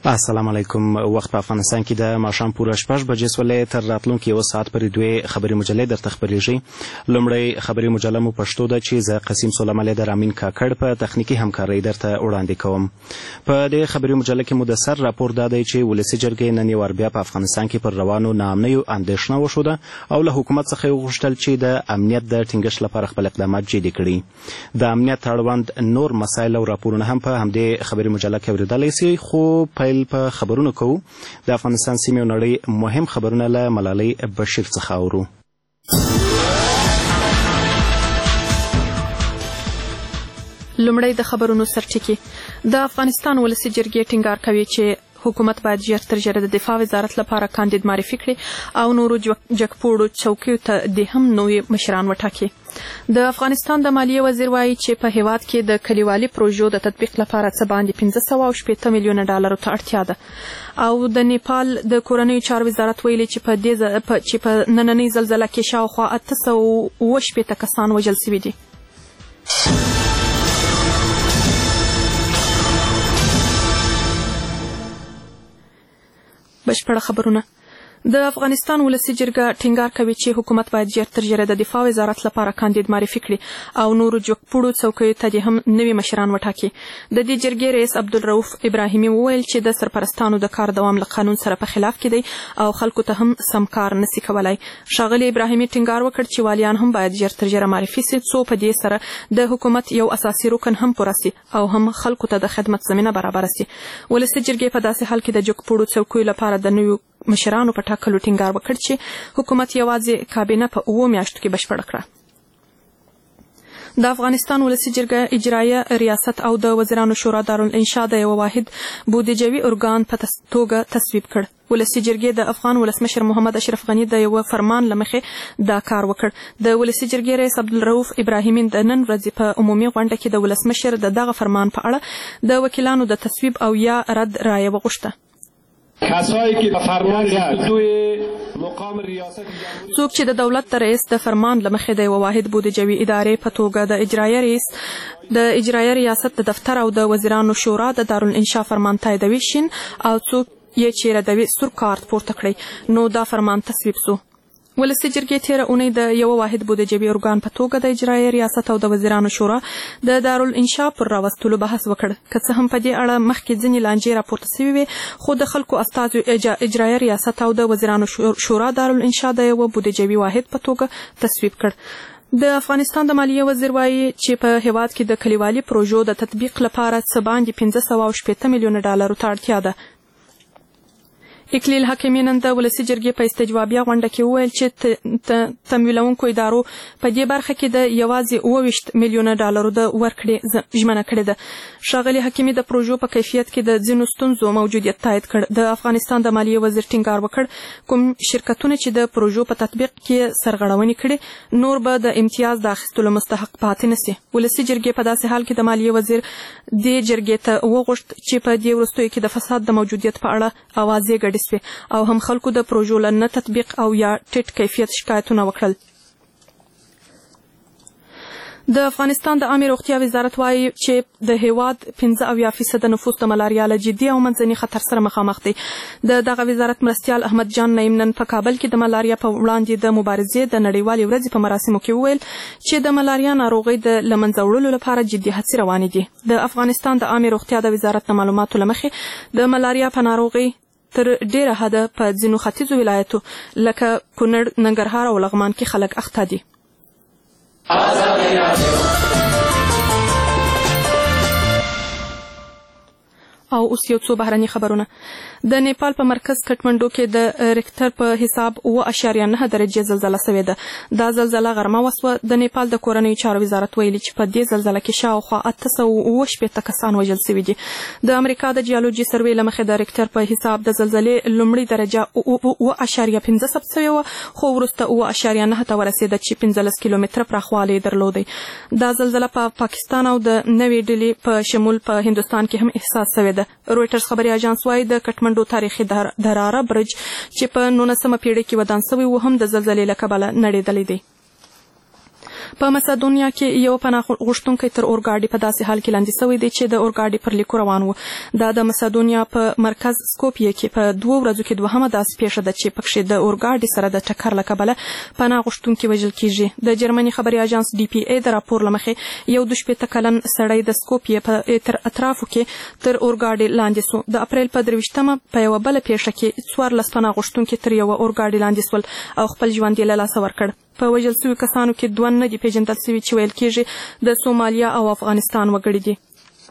السلام علیکم. وخت په افغانستان کې د ماښام پوره 6 بجې سولې تر راتلونکي 1 ساعت پورې دوه خبري مجلې درته خبرېږي. لومړی خبري مجله مو پښتو ده چې زه قسیم سلیمانی د رامین کاکړ په تخنیکی همکارۍ درته وړاندې کوم. په دې خبري مجله کې مو د سر راپور دا دی چې ولسي جرګې نن یو بیا په افغانستان کې پر روانو ناامنیو اندېښنه وښوده او له حکومت څخه وغوښتل چې د امنیت د ټینګښت لپاره خپل اقدامات جدي کړي. د امنیت اړوند نور مسایل او راپورونه هم په همدې خبري مجله کې اورېدلی سي. خو په خبرونو کوو. د افغانستان سیمې او نړۍ مهم خبرونه له ملالۍ بشیر څخه اورو. لومړی د خبرونو سرټکی. د افغانستان ولسي جرګې ټینګار کوي چې حکومت باید ژر تر ژره د دفاع وزارت لپاره کاندید معرفي کړي او نورو جګپوړو چوکیو ته د هم نوي مشران وټاکي. د افغانستان د مالیې وزیر وایي چې په هیواد کې د کلیوالي پروژو د تطبیق لپاره څه باندې 580 میلیونه ډالرو ته اړتیا ده. او د نیپال د کورنیو چارو وزارت ویلي چې په نننۍ زلزله کې شاوخوا 880 کسان وژل شوي دي. بشپړه خبرونه. د افغانستان ولسي جرګه ټینګار کوي چې حکومت باید ژر تر ژره د دفاع وزارت لپاره کاندید معرفي کړي او نورو جګپوړو څوکیو ته هم نوي مشران وټاکي. د دې جرګې رئیس عبدالرؤف ابراهیمي وویل چې د سرپرستانو د کار دوام له قانون سره په خلاف کې دی او خلکو ته هم سم کار نشي کولای. ښاغلي ابراهیمي ټینګار وکړ چې والیان هم باید ژر تر ژره معرفي شي څو په دې سره د حکومت یو اساسي رکن هم پوره شي او هم خلکو ته د خدمت زمینه برابر شي. ولسي جرګې په داسې حال کې د جګپوړو څوکیو لپاره د نویو مشرانو په ټاکلو ټینګار وکړ چې حکومت یوازې کابینه په 9 میاشتو کې بشپړه کړه. د افغانستان ولسي جرګه اجرایه ریاست او د وزیرانو شورا دارالانشا د یو واحد بودیجوي ارګان په توګه تصویب کړ. ولسي جرګې د افغان ولسمشر محمد اشرف غني د یو فرمان لمخې دا کار وکړ. د ولسي جرګې رئیس عبدالرؤف ابراهیمي د نن ورځې په عمومي غونډه کې د ولسمشر دغه فرمان په اړه د وکیلانو د تصویب او یا رد رایه وغوښته. کسایی که به فرمان دوی مقام ریاست څوک چې د دولت د رئیس د فرمان لمخې د یو واحد بودیجوي ادارې په توګه د اجرایه رئیس د اجرایه ریاست د دفتر او د وزیرانو شورا د دارالانشا فرمان تاییدوي شین او څوک یې چې ردوي سور کارت پورته کړی نو دا فرمان تصویب سو. ولسي جرګې تېره اونۍ د یو واحد بودیجوي ارګان په توګه د اجرایه ریاست او د وزیرانو شورا د دارالانشا پر راوستلو بحث وکړ. که څه هم په دې اړه مخکې ځینې لانجې راپورته شوې وې خو د خلکو استازو اجرایه ریاست او د وزیرانو شورا دارالانشا د یو بودیجوي واحد په توګه تصویب کړ. د افغانستان د مالیې وزیر وایي چې په هیواد کې د کلیوالي پروژو د تطبیق لپاره څه باندې 580 میلیونه ډالرو ته اړتیا ده. اکلیل حکیمي نن د ولسي جرګې په استجوابیه غونډه کې وویل چې تمویلونکو ادارو په دې برخه کې د یوازې 28 میلیونه ډالرو د ورکړې ژمنه کړې ده. ښاغلي حکیمي د پروژو په کیفیت کې د ځینو ستونزو موجودیت تایید کړ. د افغانستان د مالیې وزیر ټینګار وکړ کوم شرکتونه چې د پروژو په تطبیق کې سرغړونې کړي نور به د امتیاز د اخیستلو مستحق پاتې نشي. ولسي جرګې په داسې حال کې د مالیې وزیر دې جرګې ته وغوښت چې په دې وروستیو کې د فساد د موجودیت په اړه اوازې ګډې او هم خلکو د پروژو له نه تطبیق او یا ټیټ کیفیت شکایتونه وکړل. د افغانستان د عامه روغتیا وزارت وایي چې د هیواد 15% نفوس د ملاریا له جدي او منځني خطر سره مخامخ دی. دغه وزارت مرستیال احمد جان نعیم نن په کابل کې د ملاریا په وړاندې د مبارزې د نړیوالې ورځې په مراسمو کې وویل چې د ملاریا ناروغۍ د له منځه وړلو لپاره جدي هڅې روانې دي. د افغانستان د عامه روغتیا د وزارت د معلوماتو له مخې د ملاریا په ناروغۍ تر ډیره حده په ځینو ختیځو ولایتو لکه کونړ، ننګرهار او لغمان کې خلک اخته دي. او اوس یو څو بهرني خبرونه. د نیپال په مرکز کټمنډو کې د ریکټر په حساب 9.9 درجه زلزله شوې ده. دا زلزله غرمه وسوه. د نیپال د کورنیو چارو وزارت ویلي چې په دې زلزله کې شاوخوا 880 کسان وژل شوي دي. د امریکا د جیولوژي سروې له مخې د ریکټر په حساب د زلزلې لومړۍ درجه 9.5 ثبت شوې وه خو وروسته 9.9 ته ورسېده چې 15 کیلومتره پراخوالی درلودی. دا زلزله په پاکستان او د نوې ډیلي په شمول په هندوستان کې هم احساس شوې ده. رویټرز خبري اژانس وايي د کټمنډو تاریخي دراره برج چې په 19مه پیړۍ کې ودان شوی و هم د زلزلې له کبله نړېدلی دی. په مسدونیا کې یو پناه غوښتونکی تر اورګاډي په داسې حال کې لاندې شوی دی چې د اورګاډي پر لیکو روان و. دا د مسدونیا په مرکز سکوپیه کې په 2 ورځو کې دوهمه داسې پیښه ده چې پکښې د اورګاډي سره د ټکر له کبله پناه غوښتونکي وژل کیږي. د جرمني خبري اژانس DPA د راپور له مخې یو 22 کلن سړی د سکوپیه په اطرافو کې تر اورګاډي لاندې سو. د اپریل په 23 په یوه بله پیښه کې 14 پناه غوښتونکي تر یوه اورګاډي لاندې سول او خپل ژوند یې له لاسه ورکړ. په وژل سوي کسانو کې 2 نه دي پیژندل سوي چې ویل کېږي د سومالیا او افغانستان وګړي دي.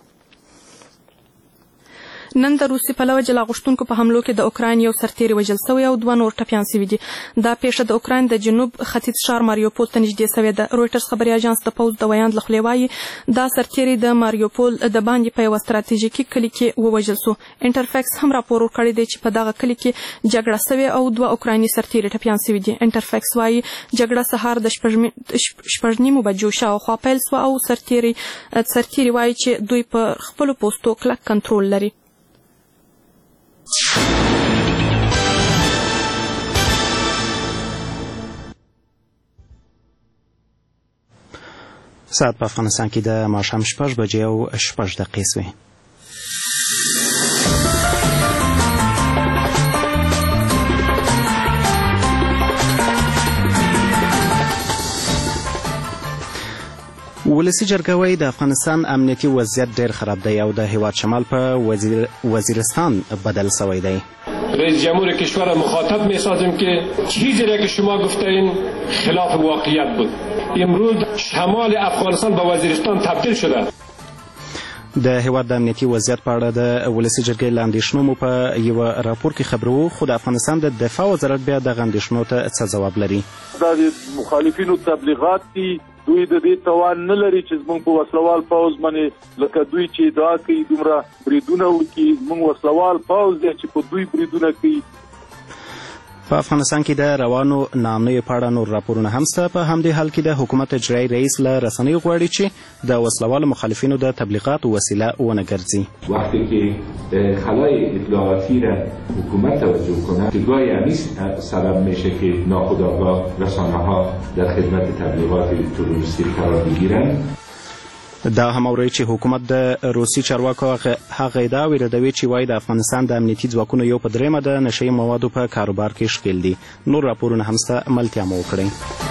نن د روسي پلوه جلا غوښتونکو په حملو کې د اوکراین یو سرتیری وژل سوی او 2 نور ټپیان سوي دي. دا پیښه د اوکراین د جنوب ختیځ ښار ماریوپول ته نږدې سوې ده. رویټرز خبري اژانس د پوځ د ویاند له خولې وایي دا سرتیری د ماریوپول د باندې په یوه ستراتیژیکي کلي کې ووژل سو. انټرفیکس هم راپور ورکړی دی چې په دغه کلي کې جګړه سوې او 2 اوکرایني سرتیري ټپیان سوي دي. انټرفیکس وایي جګړه سهار د 6:30 بجو شاوخوا پیل سوه او سرتیري وایي چې دوی په خپلو پوستو کلک کنټرول لري. ساعت په افغانستان کې د ماښام 6 بجې او 6 دقیقې سوې. ولسي جرګه وايي د افغانستان امنیتي وضعیت ډېر خراب دی او د هیواد شمال په وزیرستان بدل شوی دی. رئیس جمهور کشور مخاطب می سازیم که چیزی را که شما گفتین خلاف واقعیت بود. امروز شمال افغانستان به وزیرستان تبدیل شده. د هیواد د امنیتي وضعیت په اړه د ولسي جرګې له اندېښنو مو په یوه راپور کې خبرو، خو د افغانستان د دفاع وزارت بیا دغه اندېښنو ته څه ځواب لري؟ دا د مخالفینو تبلیغات دي. دوی د دې توان نه لري چې زموږ په وسلوال پوځ باندې لکه دوی چې ادعا کوي دومره بریدونه وکړي. زموږ وسلوال پوځ دی چې په دوی بریدونه کوي. په افغانستان کې د روانو ناامنیو په اړه نور راپورونه هم شته. په همدې حال کې د حکومت اجرایي رئیس له رسنیو غواړي چې د وسلوالو مخالفینو د تبلیغاتو وسیله ونه ګرځي. وقتی که خلای اطلاعاتی را حکومت توجه کنه که گاهی همین سبب میشه که ناخودآگاه رسانه ها در خدمت تبلیغات تروریستی قرار بگیرن. دا هم اوري چې حکومت د روسي چارواکو هغه ادعا ردوي چې وایي د افغانستان د امنیتي ځواکونو یو په درېیمه د نشه یي موادو په کاروبار کې ښکېل دي. نور راپورونه هم شته، ملتیا مو وکړئ.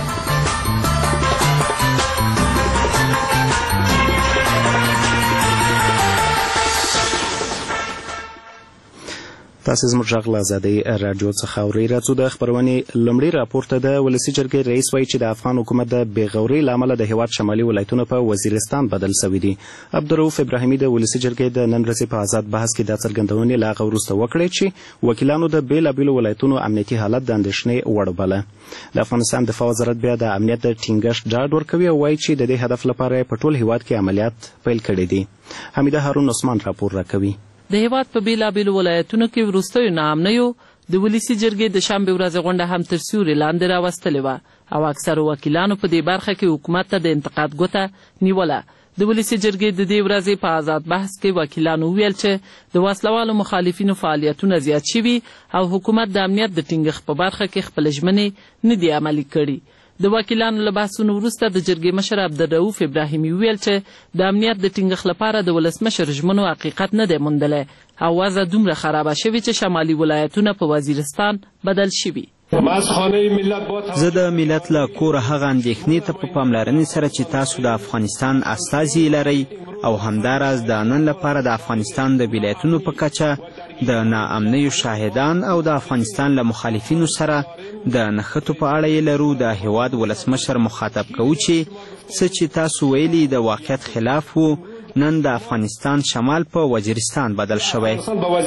تاسو زموږ غږ له ازادۍ راډیو څخه اورئ. راځو د خپرونې لومړي راپور ته. د ولسي جرګې رئیس وایي چې د افغان حکومت د بېغورۍ له امله د هیواد شمالي ولایتونه په وزیرستان بدل شوي دي. عبدالرؤف ابراهیمي د ولسي جرګې د نن ورځې په آزاد بحث کې دا څرګندونې له هغه وروسته وکړې چې وکیلانو د بېلابېلو ولایتونو امنیتي حالت د اندېښنې وړ باله. د افغانستان دفاع وزارت بیا د امنیت د ټینګښت ډاډ ورکوي او وایي چې د دې هدف لپاره په ټول هیواد کې عملیات پیل کړي دي. حمیده هارون عثمان راپور راکوي. د هیواد په بیلابیلو ولایتونو کې وروستیو ناامنیو د ولسي جرګې د شنبې ورځې غونډه هم تر سیوري لاندې راوستلې وه او اکثرو وکیلانو په دې برخه کې حکومت ته د انتقاد ګوته نیوله. د ولسي جرګې د دې ورځې په آزاد بحث کې وکیلانو وویل چې د وسلوالو مخالفینو فعالیتونه زیات شوي او حکومت د امنیت د ټینګښت په برخه کې خپلې ژمنې نه دي عملي کړي. د وکیلانو له بحثونو وروسته د جرګې مشر عبدالرؤف ابراهیمي وویل چې د امنیت د ټینګښت لپاره د ولسمشر ژمنو حقیقت نه دی موندلی او وضع دومره خرابه شوې چې شمالي ولایتونه په وزیرستان بدل شوي. زه د ملت له کوره هغه اندېښنې ته په پاملرنې سره چې تاسو د افغانستان استازي لرئ او همداراز د نن لپاره د افغانستان د ولایتونو په کچه د ناامنیو شاهدان او د افغانستان له مخالفینو سره د نښتو په اړه یې لرو. د هیواد ولسمشر مخاطب کوو چې څه چې تاسو ویلي د واقعیت خلاف و. نن د افغانستان شمال په وزیرستان بدل شوی.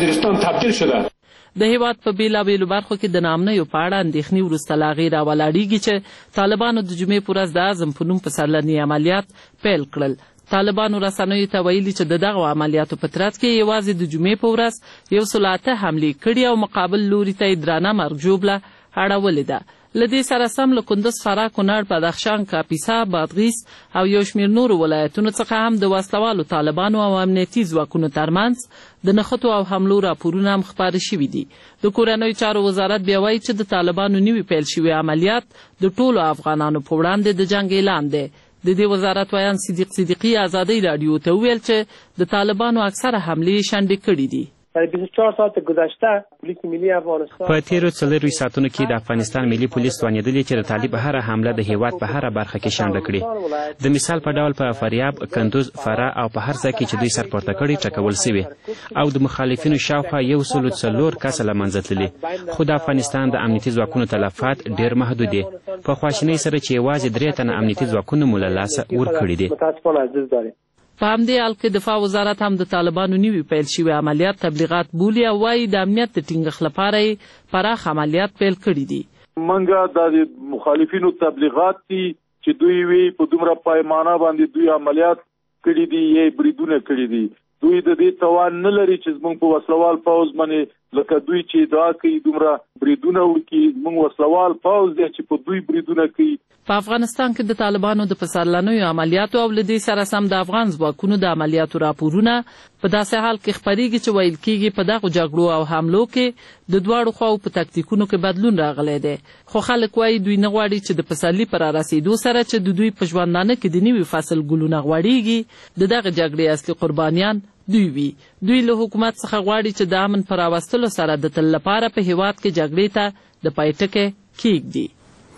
د هیواد په بیلابیلو برخو کې د ناامنیو په اړه اندېښنې وروسته له هغې راولاړېږي چې طالبانو د جمعې په ورځ د عزم په نوم پسرلني عملیات پیل کړل. طالبانو رسنیو ته ویلي چې د دغو عملیاتو په ترڅ کې یوازې د جمعې په ورځ 108 حملې کړي او مقابل لوري ته یې درانه مرګ ژوبله اړولې ده. له دې سره سم له کندز، فراه، کونړ، بدخشان، کاپیسا، بادغیس او یو شمېر نورو ولایتونو څخه هم د وسلوالو طالبانو او امنیتي ځواکونو ترمنځ د نښتو او حملو راپورونه هم خپاره شوي دي. د کورنیو چارو وزارت بیا وایي چې د طالبانو نوي پیل شوي عملیات د ټولو افغانانو په وړاندې د جنګ اعلان دی. د دې وزارت ویان صدیق صدیقي ازادۍ راډیو ته وویل چې د طالبانو اکثره حملې شنډې کړي دي. په تیرو 4 ساعتونو کې د افغانستان ملي پولیس توانېدلي چې د طالب هره حمله د هیواد په هره برخه کې شنډه کړي. د مثال په ډول په فاریاب، کندوز، فراه او په هر ځای کې چې دوی سر پورته کړي ټکول سوي او د مخالفینو شاوخوا 104 کسه له منځه تللي. خو د افغانستان د امنیتي ځواکونو تلفات ډېر محدود دي، په خواشینۍ سره چې یوازې 3 تنه امنیتي ځواکونه مو له لاسه ورکړي دي. په همدې حال کې دفاع وزارت هم د طالبانو نوي پیل شوي عملیات تبلیغات بولي او وایي د امنیت د ټینګښت لپاره یې پراخ عملیات پیل کړي دي. منګه د مخالفینو تبلیغات دي چې دوی وی په دومره پیمانه باندې دوی عملیات کړي دي یا بریدونه کړي دي. دوی د دې توان نه لري چې زموږ په وسلوال پوځ باندې لکه دوی چې ادعا کوي دومره بریدونه وکړي. زموږ وسلوال پوځ دی چې په دوی بریدونه کوي. په افغانستان کې د طالبانو د پسرلنیو عملیاتو او له دې سره سم د افغان ځواکونو د عملیاتو راپورونه په داسې حال کې خپریږي چې ویل کېږي په دغو جګړو او حملو کې د دواړو خواو په تکتیکونو کې بدلون راغلی دی. خو خلک وایي دوی نه غواړي چې د پسرلي په رارسېدو سره چې د دوی په ژوندانه کې د نوي فصل ګلونه غوړېږي د دغه جګړې اصلي قربانیان دوی وي. دوی له حکومت څخه غواړي چې د امن په راوستلو سره د تل لپاره په هیواد کې جګړې ته د پای ټکی کېږدي.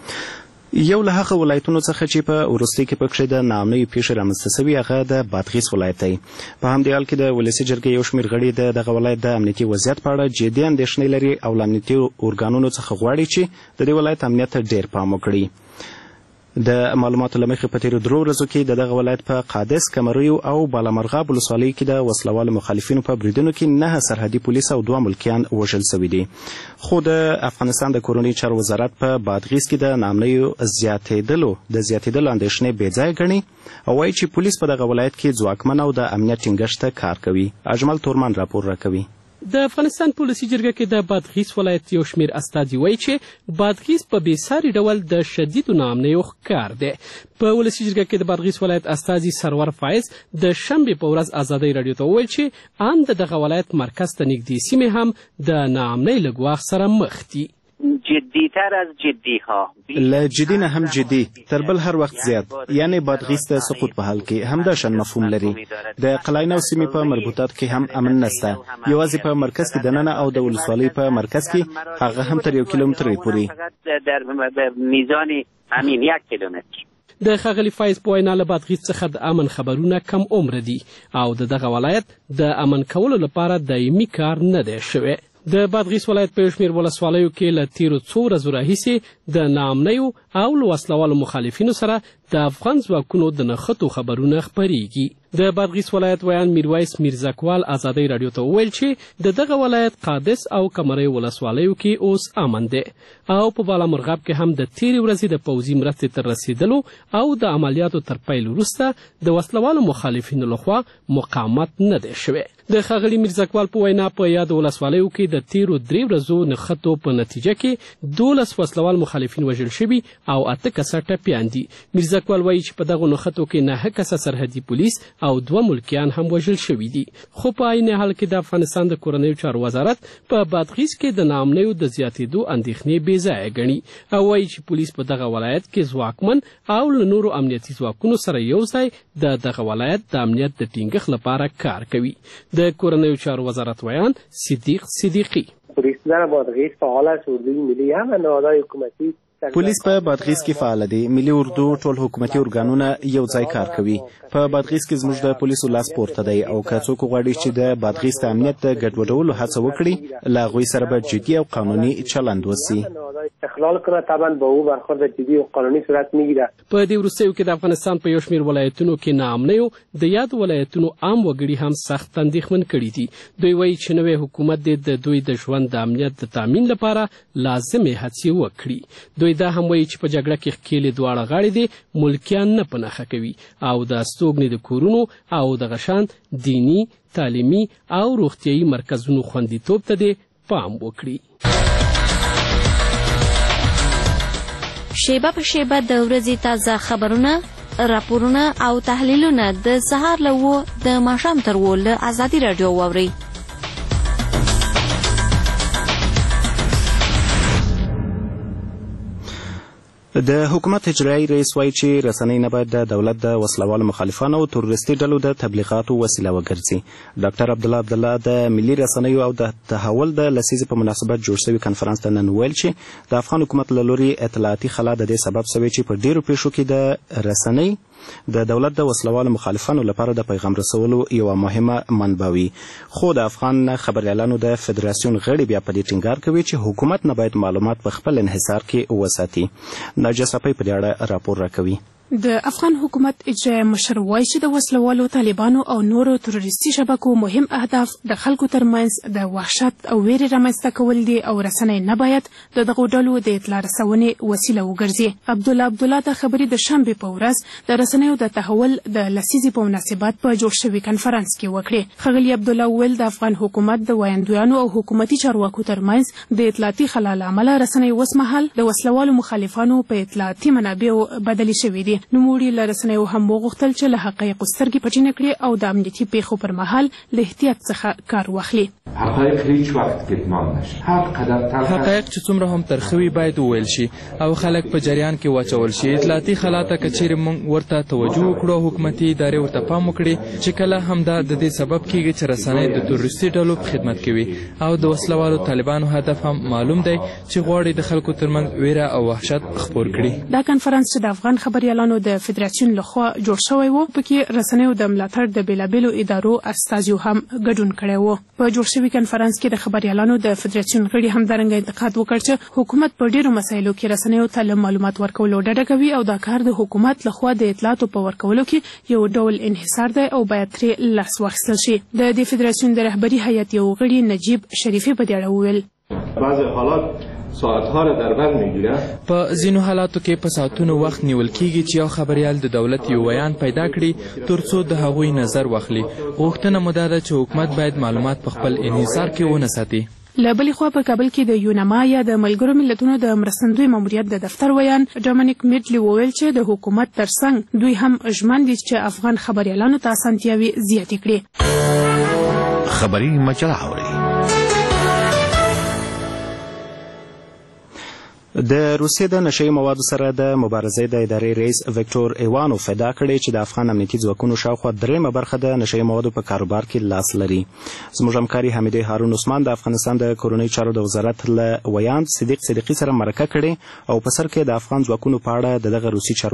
یو له هغه ولایتونو څخه چې په وروستي کې پکښې د ناامنیو پیښې رامنځته سوي هغه د بادغیس ولایت دی. په همدې حال کې د ولسي جرګې یو شمېر غړي د دغه ولایت د امنیتي وضعیت په اړه جدي اندېښنې لري او له امنیتي ارګانونو څخه غواړي چې د دې ولایت امنیت ته ډېر پام وکړي. د معلوماتو له مخې په تیرو 3 ورځو کې د دغه ولایت په قادس، کمریو او بالامرغاب ولسوالیو کې د وسلوالو مخالفینو په بریدونو کې 9 سرحدي پولیس او 2 ملکیان وژل سوي دي. خو د افغانستان د کورنیو چارو وزارت په بادغیس کې د ناامنیو زیاتېدلو اندېښنې بې ځایه ګڼي او وایي چې پولیس په دغه ولایت کې ځواکمن او د امنیت ټینګښت ته کار کوي. اجمل تورمان راپور راکوي. د افغانستان په ولسي جرګه کې د بادغیس ولایت یو شمېر استازي وایي چې بادغیس په بېساري ډول د شدیدو ناامنیو ښکار دی. په ولسي جرګه کې د بادغیس ولایت استازي سرور فایز د شنبې په ورځ ازادۍ راډیو ته وویل چې ان د دغه ولایت مرکز ته نږدې سیمې هم د ناامنۍ له ګواښ سره مخ دي. جدیتر از جدی ها له جدی نه هم جدی تر بل هر وخت زیات، یعنی بادغیس د سقوط په حال کې همدا شان مفهوم لري. د قلاینو سیمې په مربوطاتو کې هم امن نشته، یوازې په مرکز کې دننه او د ولسوالۍ په مرکز کې هغه هم تر 1 کیلومتر پورې در میزان همین 1 کیلومتر. د ښاغلي فایز په وینا له بادغیس څخه د امن خبرونه کم عمره دي او د دغه ولایت د امن کولو لپاره دایمي کار نه دی شوی. د بادغیس ولایت په یو شمېر ولسوالیو کې له تیرو 2 ورځو راهیسې د ناامنیو او له وسلوالو مخالفینو سره د افغان ځواکونو د نښتو خبرونه خپریږي. د بادغیس ولایت ویان میرویس میرزکوال ازادۍ راډیو ته وویل چې د دغه ولایت قادس او کمرۍ ولسوالیو کې اوس امن دی او په بالامرغاب کې هم د تیرې ورځې د پوځي مرستې تر رسیدلو او د عملیاتو تر پیل وروسته د وسلوالو مخالفینو لخوا مقاومت نه دی شوی. د ښاغلي میرزکوال په وینا په یادو ولسوالیو کې د تیرو 3 ورځو نښتو په نتیجه کې 12 وسلوال مخالفین وژل شوي او 8 کسه ټپیان دي. میرزکوال وایي چې په دغو نښتو کې 9 کسه سرحدي پولیس او 2 ملکیان هم وژل شوي دي. خو په عین حال کې د افغانستان د کورنیو چارو وزارت په بادغیس کې د ناامنیو د زیاتېدو اندېښنې بې ځایه ګڼي او وایي چې پولیس په دغه ولایت کې ځواکمن او له نورو امنیتي ځواکونو سره یو ځای د دغه ولایت د امنیت د ټینګښت لپاره کار کوي. د کورنیو چارو وزارت ویان صدیق صدیقی پولیس در بادغیس فعال است، اردوی ملی هم و نهادهای حکومتی پولیس په بادغیس کې فعال دي. ملي اردو ټول حکومتي ارګانونه یو ځای کار کوي. په بادغیس کې زموږ د پولیسو لاس پورته دی او که څوک غواړي چې د بادغیس د امنیت د ګډوډولو هڅه وکړي له هغوی سره به جدي او قانوني چلند وسي. اخلال کنه طبعا با او برخورد جدی او قانوني صورت میگیره. په دې وروستیو کې د افغانستان په یو شمېر ولایتونو کې ناامنیو د یاد ولایتونو عام وګړي هم سخت اندېښمن کړي دي. دوی وایي چې نوی حکومت د دوی د ژوند د امنیت د تامین لپاره لازمې هڅې وکړي. دوی دا هم وایي چې په جګړه کې ښکېلې دواړه غاړې دي ملکیان نه په نښه کوي او د استوګنې د کورونو او دغه شان دینی، تعلیمي او روغتیایي مرکزونو خوندیتوب ته دې پام وکړي. شیبه په شیبه د ورځې تازه خبرونه، راپورونه او تحلیلونه د سهار له 7 د ماښام تر 8 له ازادي راډیو واورئ. د حکومت اجرایي رئیس وایي چې رسنۍ نه باید د دولت د وسلوالو مخالفانو او تروریستي ډلو د تبلیغاتو وسیله وګرځي. ډاکټر عبدالله د ملي رسنیو او د تحول د لسیزې په مناسبت جوړ شوي کنفرانس ته نن ویل چې د افغان حکومت له لوري اطلاعاتي خلا د دې سبب شوی چې په ډیرو پیښو کې د رسنۍ د دولت د وسلوالو مخالفانو لپاره د پیغام رسولو یوه مهمه منبع وي. خو د افغان خبریالانو د فدراسیون غړي بیا په دې ټینګار کوي چې حکومت نه باید معلومات په خپل انحصار کې وساتي. ناجیه صفی په دې اړه راپور راکوي. د افغان حکومت اجرایي مشر وایي چې د وسلوالو، طالبانو او نورو تروریستي شبکو مهم اهداف د خلکو ترمنځ د وحشت او ویرې رامنځته کول دي او رسنۍ نه باید د دغو ډلو د اطلاع رسونې وسیله وګرځي. عبدالله د خبرې د شنبې په ورځ د رسنیو د تحول د لسیزې په مناسبت په جوړ شوي کنفرانس کې وکړې. ښاغلي عبدالله وویل د افغان حکومت د ویاندویانو او حکومتي چارواکو ترمنځ د اطلاعاتي خلا له امله رسنۍ اوسمهال د وسلوالو مخالفانو په اطلاعاتي منابعو بدلې شوي دي. نوموړي له رسنیو هم وغوښتل چې له حقایقو سترګې پټې نه کړي او د امنیتي پیښو پر مهال له احتیاط څخه کار واخلي. حقایق هیڅ وخت کتمان نشي. حقایق چې څومره هم ترخوي باید وویل شي او خلک په جریان کې واچول شي. اطلاعاتي خلا ته که چیرې موږ ورته توجه وکړو، حکومتي ادارې ورته پام وکړي چې کله همدا د دې سبب کیږي چې رسنۍ د تروریستي ډلو په خدمت کې وي او د وسلوالو طالبانو هدف هم معلوم دی چې غواړي د خلکو ترمنځ ویره او وحشت خپور کړي. دا کنفرانس چې د افغان خبریالانو د فدراسیون لخوا جوړ شوی و، پکې رسنیو د ملاتړ د بیلابیلو ادارو استازیو هم ګډون کړی و. په جوړ شوي کنفرانس کې د خبریالانو د فدراسیون غړي همدارنګه انتقاد وکړ چې حکومت په ډیرو مسایلو کې رسنیو ته له معلومات ورکولو ډډه کوي او دا کار د حکومت لخوا د اطلاعاتو په ورکولو کې یو ډول انحصار دی او باید ترې لاس واخیستل شي. د دې فدراسیون د رهبري هیئت یو غړي نجیب شریفي په دې اړه وویل بعض حالات ساعتها را در بر میگیره. په ځینو حالاتو کې په ساعتونو وخت نیول کیږي چې یو خبریال د دولت یو بیان پیدا کړي ترڅو د هغوی نظر واخلي. غوښتنه مو دا ده چې حکومت باید معلومات په خپل انحصار کې ونه ساتي. له بلې خوا په کابل کې د یونما یا د ملګرو ملتونو د مرستندوی ماموریت د دفتر ویان ډومینیک میډلي وویل چې د حکومت ترڅنګ دوی هم ژمن دي چې افغان خبریالانو ته اسانتیاوې زیاتې کړي. خبري مجله اوري. د روسیې د نشهیي موادو سره د مبارزې د ادارې رئیس ویکټور ایوانوف ادعا کړې چې د افغان امنیتي ځواکونو شاوخوا 3 برخه د نشهیي موادو په کاروبار کې لاس لري. زموږ همکاري حمیدې هارون عثمان د افغانستان د کورنیو چارو د وزارت له ویاند صدیق صدیقي سره مرکه کړې او په سر کې د افغان ځواکونو په اړه دغه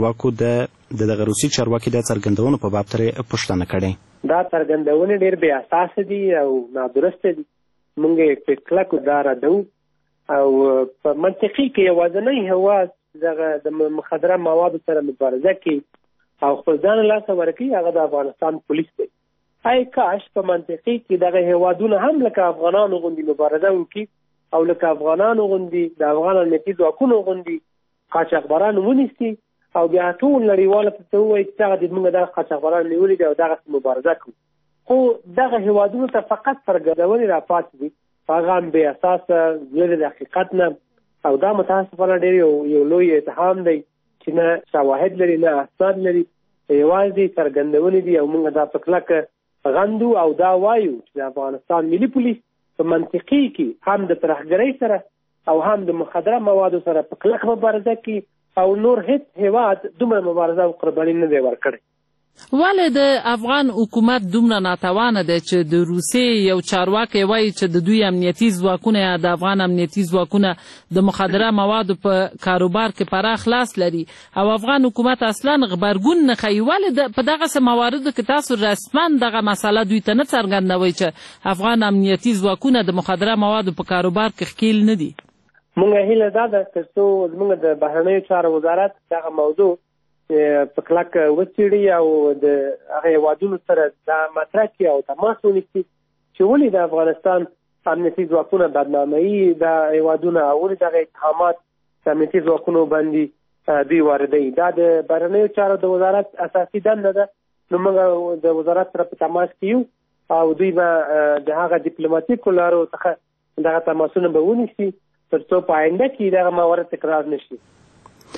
روسي چارواکي د څرګندونو په باب ترې پوښتنه کړې. دا څرګندونې ډېر بې اساسه دي او نادرسته دي. موږ یې په کلکو ردوو او په منطقي کې یوازینی هیواد دغه د مخدره موادو سره مبارزه کوي او خپل ځان لاسه ورکوي هغه د افغانستان پولیس دی. ای کاش په منطقي کې دغه هیوادونه هم لکه افغانانو غوندې مبارزه وکړي او لکه افغانانو غوندې د افغان امنیتي ځواکونو غوندې قاچاقبران ونیسي او بیا ټول نړیواله ته ووایي چې دغه موږ دغه قاچاقبران نیولي دي او دغسې مبارزه کوو. خو دغه هیوادونو ته فقط څرګندونې راپاتې دي، هغه هم بې اساسه لرې د حقیقت نه او دا متاسفانه ډېر یو لوی اتهام دی چې نه شواهد لري نه اسناد لري، یوازې څرګندونې دي او موږ دا په کلکه غندو او دا وایو چې د افغانستان ملي پولیس په منطقي کې هم د ترهګرۍ سره او هم د مخدره موادو سره په کلکه مبارزه کوي او نور هیڅ هیواد دومره مبارزه او قرباني نه دی ورکړی. ولې د افغان حکومت دومره ناتوانه دی چې د روسیې یو چارواکی وایي چې د دوی امنیتي ځواکونه یا د افغان امنیتي ځواکونه د مخدره موادو په کاروبار کې پراخ لاس لري او افغان حکومت اصلا غبرګون نه ښیي؟ ولې په دغسې مواردو کې تاسو رسما دغه مسله دوی ته نه څرګندوئ چې افغان امنیتي ځواکونه د مخدره موادو په کاروبار کې ښکیل نه دي؟ موږ هیله دا ده تر څو زموږ د بهرنیو چارو وزارت دغه موضوع په کلکه وڅېړي او د هغه هیوادونو سره دا مطرح کړي او تماس ونیسي چې ولې د افغانستان امنیتي ځواکونه بدناموي، دا هیوادونه ولې دغه اتهامات د امنیتي ځواکونو باندې دوی واردوي. دا د بهرنیو چارو د وزارت اساسي دنده ده. نو موږ د وزارت سره په تماس کې یو او دوی به د هغه ډیپلوماتیکو لارو څخه دغه تماسونه به ونیسي تر څو په آینده کې دغه موارد تکرار نشي.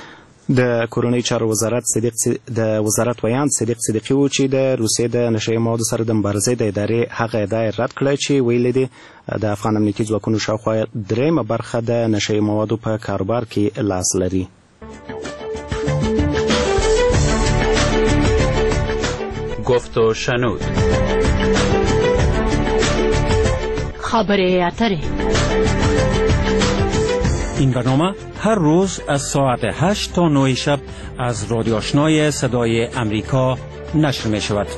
د کورنۍ چارو وزارت ویاند صدیق صدیقي و چې د روسیې د نشه موادو سره د مبارزې د ادارې هغه ادعا رد کړه چې ویلي دي د افغان امنیتي ځواکونو شاوخوا درېیمه برخه د نشه موادو په کاروبار کې لاس لري. گفت و شنود. خبر اتره. این برنامه هر روز از ساعت 8 تا 9 شب از رادیو آشنای صدای امریکا نشر می شود.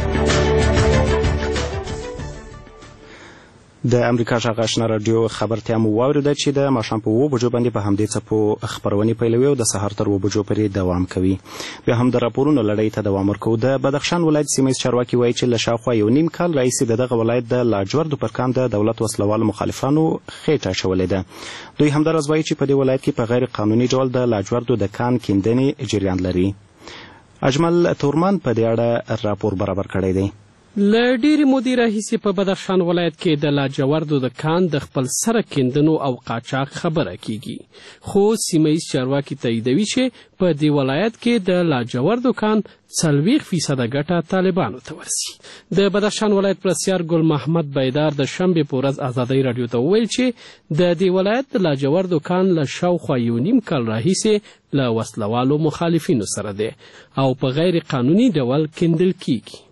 د امریکا غږ آشنا رادیو خبرتیا مو واوریده چې د ماښام په 7 بجو باندې په همدې څپو خبرونې پیلوي او د سهار تر 7 بجو پورې دوام کوي. بیا هم د راپورونو لړۍ ته دوام ورکوو. د بدخشان ولایت سیمه چارواکي وایي چې له شاوخوا یو نیم کال راهیسې د دغه ولایت د لاجوردو پر کان د دولت وسلوالو مخالفانو خېټه اچولې ده. دوی همداراز وایي چې په دې ولایت کې په غیر قانوني ډول د لاجوردو د کان کیندنې جریان لري. اجمل تورمان په دې اړه راپور برابر کړی دی. له ډېرې مودې راهیسې په بدخشان ولایت کې د لاجوردو د کان د خپل سره کیندنو او قاچاق خبره کیږي، خو سیمه ییز چارواکي تاییدوي چې په دې ولایت کې د لاجوردو کان 40% ګټه طالبانو ته ورسي. د بدخشان ولایت پرسیار ګل محمد بیدار د شنبې په ورځ ازادۍ راډیو ته وویل چې د دې ولایت د لاجوردو کان له شاوخوا یو نیم کال راهیسې له وسلوالو مخالفینو سره دی او په غیر قانوني ډول کیندل کیږي.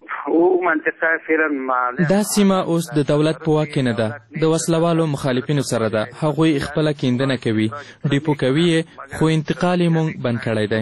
دا سیمه اوس د دولت په واک کې نه ده، د وسلوالو مخالفینو سره ده. هغوی خپله کیندنه کوي، ډیپو کوي، خو انتقال یې مونږ بند کړی دی.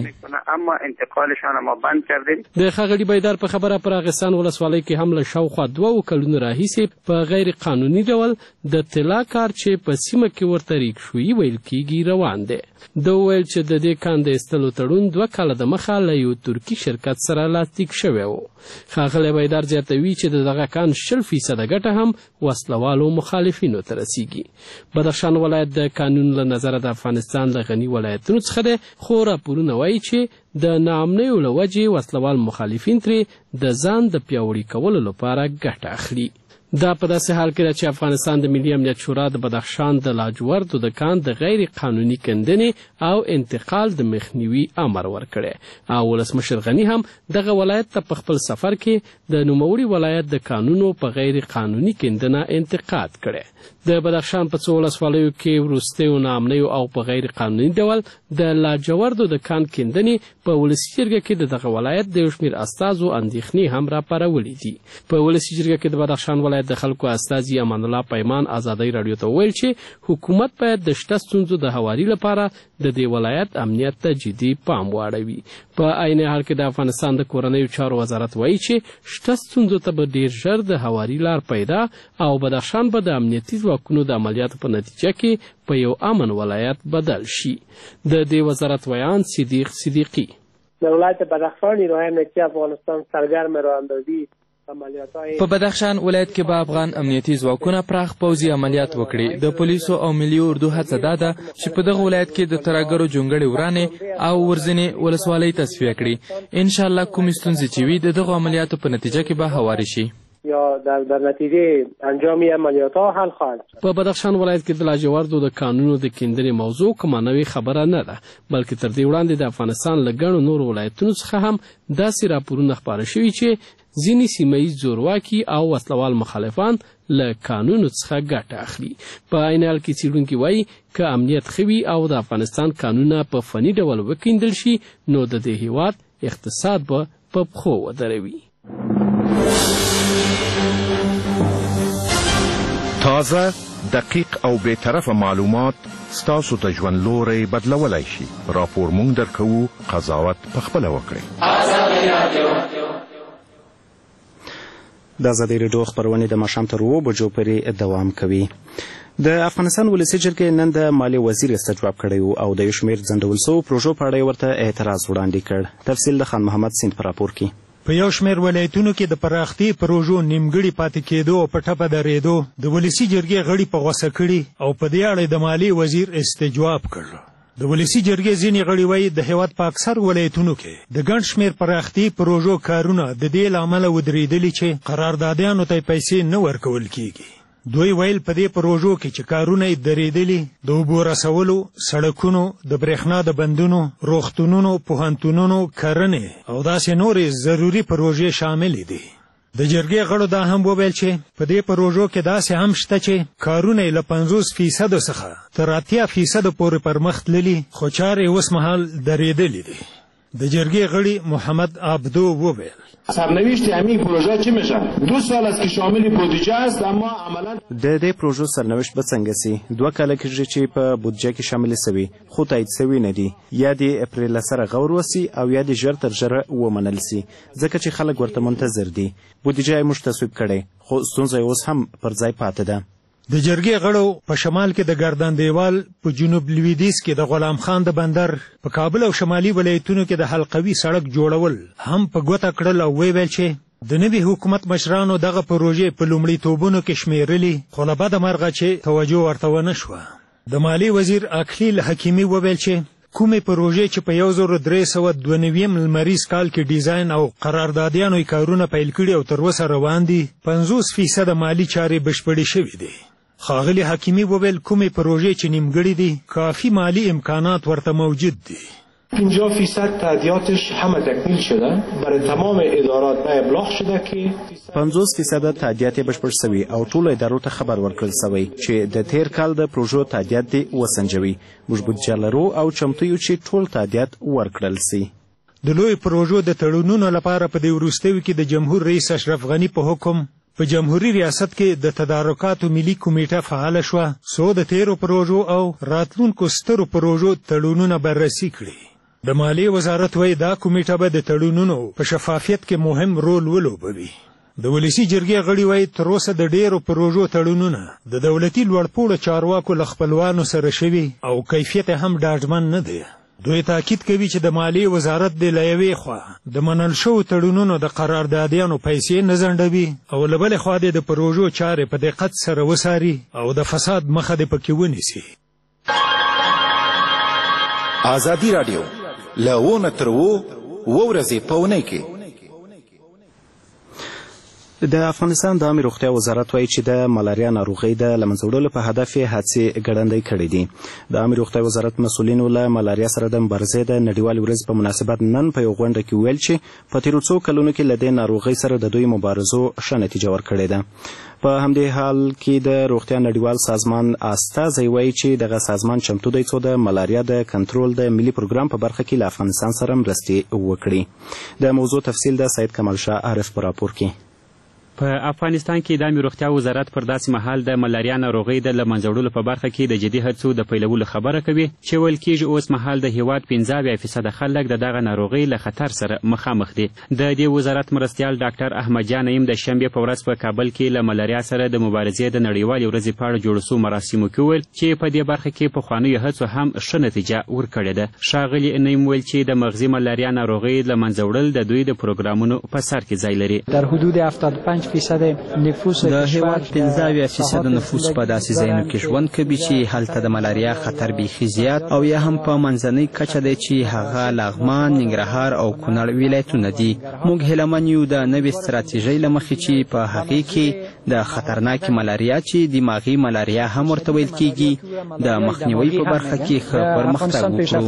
د ښاغلي بیدار په خبره پر اغستان ولسوالۍ کې هم له شاوخوا 2 کلونو راهیسې په غیر قانوني ډول د طلا کار چې په سیمه کې ورته ریکشویي ویل کیږي روان دی. ده وویل چې د دې کان د ایستلو تړون 2 کاله د مخه له یو ترکي شرکت سره لاسلیک شوی و. ښاغلی بیدار زیاتوي چې د دغه کان 40% ګټه هم وسلوالو مخالفینو ته رسیږي. بدخشان ولایت د قانون له نظره د افغانستان له غني ولایتونو څخه دی، خو راپورونه وایي چې د ناامنیو له وجې وسلوال مخالفین ترې د ځان د پیاوړي کولو لپاره ګټه اخلي. دا په داسې حال کې ده چې افغانستان د ملي امنیت شورا د بدخشان د لاجوردو د کان د غیر قانوني کیندنې او انتقال د مخنیوي امر ورکړی او ولسمشر غني هم دغه ولایت ته په خپل سفر کې د نوموړي ولایت د کانونو په غیر قانوني کیندنه انتقاد کړی. د بدخشان په 2 ولسوالیو کې وروستیو ناامنیو او په غیر قانوني ډول د لاجوردو د کان کیندنې په ولسي جرګه کې د دغه ولایت د یو شمېر استازو اندېښنې هم راپارولې دي. په ولسي جرګه کې د بدخشان ولایت د خلکو استازي امان الله پیمان ازادۍ راډیو ته وویل چې حکومت باید د شته ستونزو د هواري لپاره د دې ولایت امنیت ته جدي پام واړوي. په عین حال کې د افغانستان د کورنیو چارو وزارت وایي چې شته ستونزو ته به ډېر ژر د هواري لار پیدا او بدخشان به د امنیتي ځواکونو د عملیاتو په نتیجه کې په یو امن ولایت بدل شي. د دې وزارت ویان صدیق صدیقي در ولایت بدخشان نیروهای امنیتی افغانستان سرگرم راهاندازی په بدخشان ولایت کې به افغان امنیتي ځواکونه پراخ پوځي عملیات وکړي. د پولیسو او ملي اردو هڅه دا ده چې په دغه ولایت کې د ترهګرو جونګړې ورانې او ورځنې ولسوالۍ تصفیه کړي. انشاءالله کومې ستونزې چې وي د دغو عملیاتو په نتیجه کې به هواري شي یا در نتیجه انجام عملیات‌ها حل خواهد شد. په بدخشان ولایت کې د لاجوردو د کانونو د کیندنې موضوع کومه نوې خبره نه ده، بلکې تر دې وړاندې د افغانستان له ګڼو نورو ولایتونو څخه هم داسې راپورونه خپاره شوي چې ځینې سیمه ییز زورواکي او وسلوال مخالفان له قانونو څخه ګټه اخلي. په عین حال کې څېړونکي وایي که امنیت ښه وي او د افغانستان قانونونه په فني ډول وکیندل شي نو د دې هېواد اقتصاد به په پښو ودروي. تازه، دقیق او بی‌طرفه معلومات ستاسو ته ژوند لوری بدلولی شي. راپور مونږ درکوو، قضاوت پخپله وکړئ. د ازادۍ راډیو خپرونې د ماښام تر 7 بجو پورې دوام کوي. د افغانستان ولسي جرګې نن د مالیې وزیر استجواب کړی او د یو شمېر ځنډول سوو پروژو په اړه ورته اعتراض وړاندې کړ. تفصیل د خان محمد سیند په راپور کې. په یو شمېر ولایتونو کې د پراختي پروژو نیمګړي پاتې کېدو او په ټپه درېدو د ولسي جرګې غړي په غوسه کړي او په دې اړه د مالیې وزیر استجواب کړ. د ولسي جرګې ځینې غړي وایي د هېواد په اکثر ولایتونو کې د ګڼ شمېر پراختي پروژو کارونه د دې له امله ودرېدلي چې قراردادیانو ته پیسې نه ورکول کېږي. دوی ویل په دې پروژو کې چې کارونه یې درېدلي د اوبو رسولو، سړکونو، د برېښنا د بندونو، روغتونونو، پوهنتونونو، کرنې او داسې نورې ضروري پروژې شاملې دي. د جرګې غړو دا هم وویل چې په دې پروژو کې داسې هم شته چې کارونه یې له 50% څخه تر 80% پورې پرمخ تللي، خو چارې اوس مهال درېدلې دي. د جرګې غړي محمد عبدو وویل سرنوشت همین پروژه چی میشه؟ 2 سال است که شامل بودجه است اما عملا د دې پروژو سرنوشت به څنګه سي؟ 2 کاله کېږي چې په بودجه کې شامل سوي خو تایید سوي نه دي، یا د اپریل سره غور وسی او یا د ژر تر ژره ومنل سي، ځکه چې خلک ورته منتظر دي. بودجه یې موږ تصویب کړی خو ستونزه اوس هم پر ځای پاتې ده. د جرګې غړو په شمال کې د ګردان دیوال، په جنوب لویدیځ کې د غلام خان د بندر، په کابل او شمالي ولایتونو کې د حلقوي سړک جوړول هم په ګوته کړل او ویل چې د نوي حکومت مشرانو دغه پروژې په لومړیتوبونو کې شمیرلي، خو له بده مرغه چې توجه ورته ونه شوه. د مالیې وزیر اکلیل حکیمي وویل چې کومې پروژې چې په 1392 لمریز کال کې ډیزاین او قراردادیانو یې کارونه پیل کړي او تر اوسه روان دي، 50% مالي چارې بشپړې شوې دي. ښاغلي حکیمي وویل کومې پروژې چې نیمګړې دي کافی مالی امکانات ورته موجود دي. 50% تعهداتش همه تکمیل شده، برای تمام ادارات به ابلاغ شده که 50% تعهدات بشپړ شوي او ټولو ادارو ته خبر ورکړل شوی چې د تیر کال د پروژو تعهدات دې وسنجوي. موږ بودجه لرو او چمتو یو چې ټول تعهدات ورکړل سي. د لوی پروژو د تړونونو لپاره په دې وروستیو کې د جمهور رئیس اشرف غني په حکم په جمهوریت ریاست کې د تدارکاتو ملي کمیټه فعال شوه، څو د تیرو پروژو او راتلونکو سترو پروژو تړونونه بررسي کړي. د مالیې وزارت وایي دا کمیټه به د تړونونو په شفافیت کې مهم رول ولوبوي. د ولسي جرګې غړي وایي تر اوسه د ډیرو پروژو تړونونه د دولتي لوړپوړو چارواکو له خپلوانو سره شوي او کیفیت هم ډاډمن نه دی. دوی تاکید کوي چې د مالیې وزارت د له یوې خوا د منل شوو تړونونو د قراردادیانو پیسې نه ځنډوي او له بلې خوا د پروژو چارې په دقت سره وڅاري او د فساد مخه دې پکې ونیسي. ازادي راډیو له 1 تر 2 ورځې په اونۍ کې د افغانستان د عامه روغتیا وزارت وایي چې د ملاریا ناروغۍ د له منځه وړلو په هدف یې هڅې ګړندۍ کړې دي. د عامه روغتیا وزارت مسؤلینو له ملاریا سره د مبارزې د نړیوالې ورځې په مناسبت نن په یو غونډه کې ویل چې په تیرو څو کلونو کې له دې ناروغۍ سره د دوی مبارزو ښه نتیجه ورکړې ده. په همدې حال کې د روغتیا نړیوال سازمان استازی وایي چې دغه سازمان چمتو دی څو د ملاریا د کنټرول د ملي پروګرام په برخه کې له افغانستان سره مرستې وکړي. د موضوع تفصیل د سید کمال شاه عارف په راپور کې. په افغانستان کې د عامه روغتیا وزارت پر داسې مهال د ملاریا ناروغۍ د له منځه وړلو په برخه کې د جدي هڅو د پیلولو خبره کوي چې ویل کېږي اوس مهال د هیواد 15% خلک د دغه ناروغۍ له خطر سره مخامخ دي. د دې وزارت مرستیال ډاکټر احمد جان نعیم د شنبې په ورځ په کابل کې له ملاریا سره د مبارزې د نړیوالې ورځې په اړه جوړ شوو مراسمو کې ویل چې په دې برخه کې پخوانیو هڅو هم ښه نتیجه ورکړې ده. ښاغلي نعیم ویل چې د مغزي ملاریا ناروغۍ له منځه وړل د دوی د پروګرامونو په سر کې ځای لري. در حدود 75% نفوس د هیواد 15% نفوس په داسې ځایونو کې ژوند کوي چې هلته د ملاریا خطر بیخي زیات او یا هم په منځنۍ کچه دی چې هغه لغمان، ننګرهار او کونړ ولایتونه دي. موږ هیلهمن یو د نوې ستراتیژۍ له مخې چې په هغې کې د خطرناکې ملاریا چې دماغي ملاریا هم ورته ویل کېږي د مخنیوي په برخه کې ښه پرمختګ وکړو.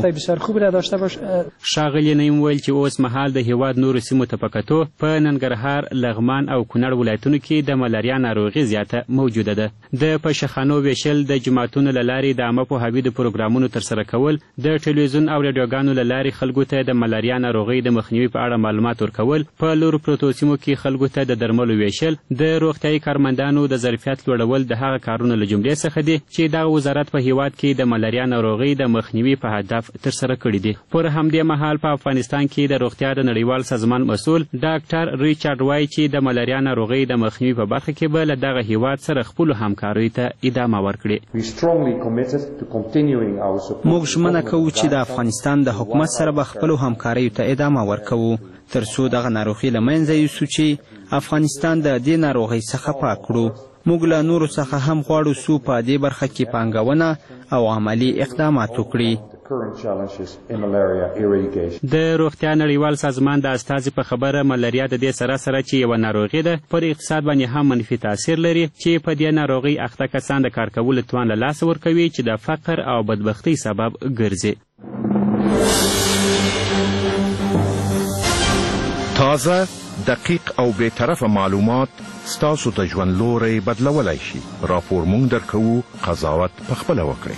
ښاغلي نعیم ویل چې اوس مهال د هیواد نورو سیمو ته په کتو په ننګرهار، لغمان او کونړ ولایتونو کې د ملاریا ناروغي زیاته موجوده ده. د پشخانو ویشل، د جماعتونو له لارې د عامه پوهاوي د پروګرامونو ترسره کول، د ټلویزیون او راډیوګانو له لارې خلکو ته د ملاریا ناروغۍ د مخنیوي په اړه معلومات ورکول، په لوړو پرتو سیمو کې خلکو ته د درملو ویشل، د روغتیايي کارمندانو د ظرفیت لوړول د هغه کارونو له جملې څخه دي چې دغه وزارت په هیواد کې د ملاریا ناروغۍ د مخنیوي په هدف ترسره کړي دي. پر همدې مهال په افغانستان کې د روغتیا د نړیوال سازمان مسؤل ډاکټر ریچارډ وایي چې د ملاریا ناروغۍ د مخنیوي په برخه کې به له دغه هیواد سره خپلو همکاریو ته ادامه ورکړي. موږ ژمنه کوو چې د افغانستان د حکومت سره به خپلو همکاریو ته ادامه ورکوو تر څو دغه ناروغي له منځه یوسو چې افغانستان د دې ناروغۍ څخه پاک کړو. موږ له نورو څخه هم غواړو څو په دې برخه کې پانګونه او عملي اقدامات وکړي. د روغتیا نړیوال سازمان د استازي په خبره ملاریا د دې سره چې یو ناروغي ده پر اقتصاد باندې هم منفي تاثیر لري چې په دې ناروغي اخته کسان د کار کولو توان له لاسه ورکوي چې د فقر او بدبختی سبب ګرځي. تازه، دقیق او بی‌طرفه معلومات ستاسو ته ژوند لوری بدلولی شي. راپور مونږ درکوو، قضاوت پخپله وکړئ.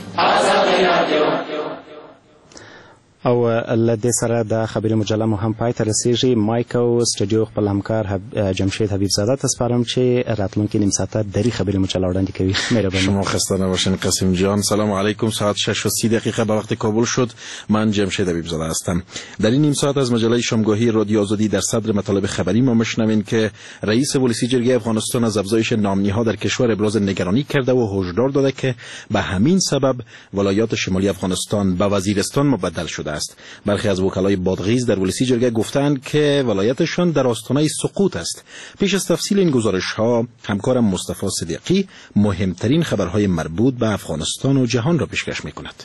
او له دې سره د خبري مجله مو هم پای ته رسیږي. مایک او سټوډیو خپل همکار جمشید حبیب زاده ته سپارم چې راتلونکي نیم ساعته دری خبري مجله وړاندې کوي. مهرباني. شما خسته نباشین قاسم جان. سلام علیکم. ساعت 6:30 به وقت کابل شد. من جمشید حبیب زاده هستم. در این نیم ساعت از مجله شامگاهی رادیو آزادی در صدر مطالب خبری ما میشنوین که رئیس ولسی جرگه افغانستان از افزایش نامنی‌ها در کشور ابراز نگرانی کرده و هشدار داده که به همین سبب ولایات شمالی افغانستان به وزیرستان مبدل شده است. برخی از وکلای بادغیس در ولسی جرگه گفتند که ولایتشان در آستانه سقوط است. پیش از تفصیل این گزارش‌ها همکارم مصطفی صدیقی مهمترین خبرهای مربوط به افغانستان و جهان را پیشکش می‌کند.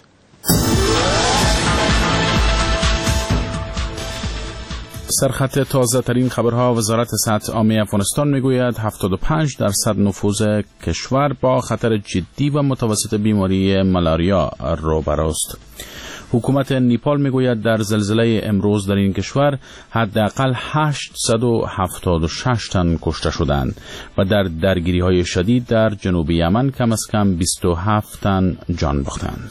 سرخط تازه ترین خبرها. وزارت صحت عامه افغانستان میگوید 75% نفوذ کشور با خطر جدی و متوسط بیماری ملاریا روبروست. حکومت نیپال میگوید در زلزله امروز در این کشور حداقل 876 تن کشته شدند و در درگیری‌های شدید در جنوب یمن کم از کم 27 تن جان باختند.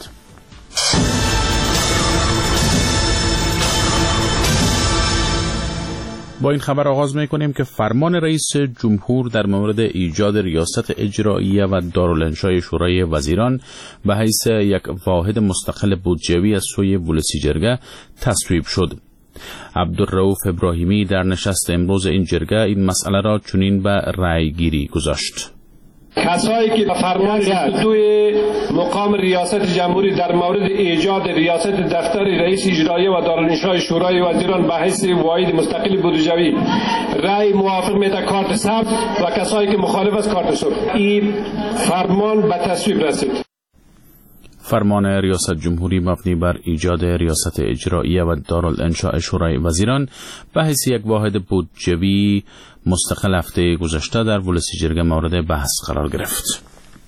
با این خبر آغاز می‌کنیم که فرمان رئیس جمهور در مورد ایجاد ریاست اجراییه و دارالانشای شورای وزیران به حیث یک واحد مستقل بودجه‌ای از سوی ولسی جرگه تصویب شد. عبدالرؤوف ابراهیمی در نشست امروز این جرگه این مسئله را چنین به رأیگیری گذاشت. کسایی که به فرمان توی مقام ریاست جمهوری در مورد ایجاد ریاست دفتر رئیس اجرایی و دارالانشای شورای وزیران به حیث واحد مستقل بودجه‌ای رأی موافق میده کارت سبز و کسایی که مخالف است کارت سرخ. این فرمان به تصویب رسید. فرمان ریاست جمهوری مبنی بر ایجاد ریاست اجراییه و دارالانشاء شورای وزیران به حیث یک واحد بودجه‌ای مستقل هفته گذشته در ولسی جرگه مورد بحث قرار گرفت.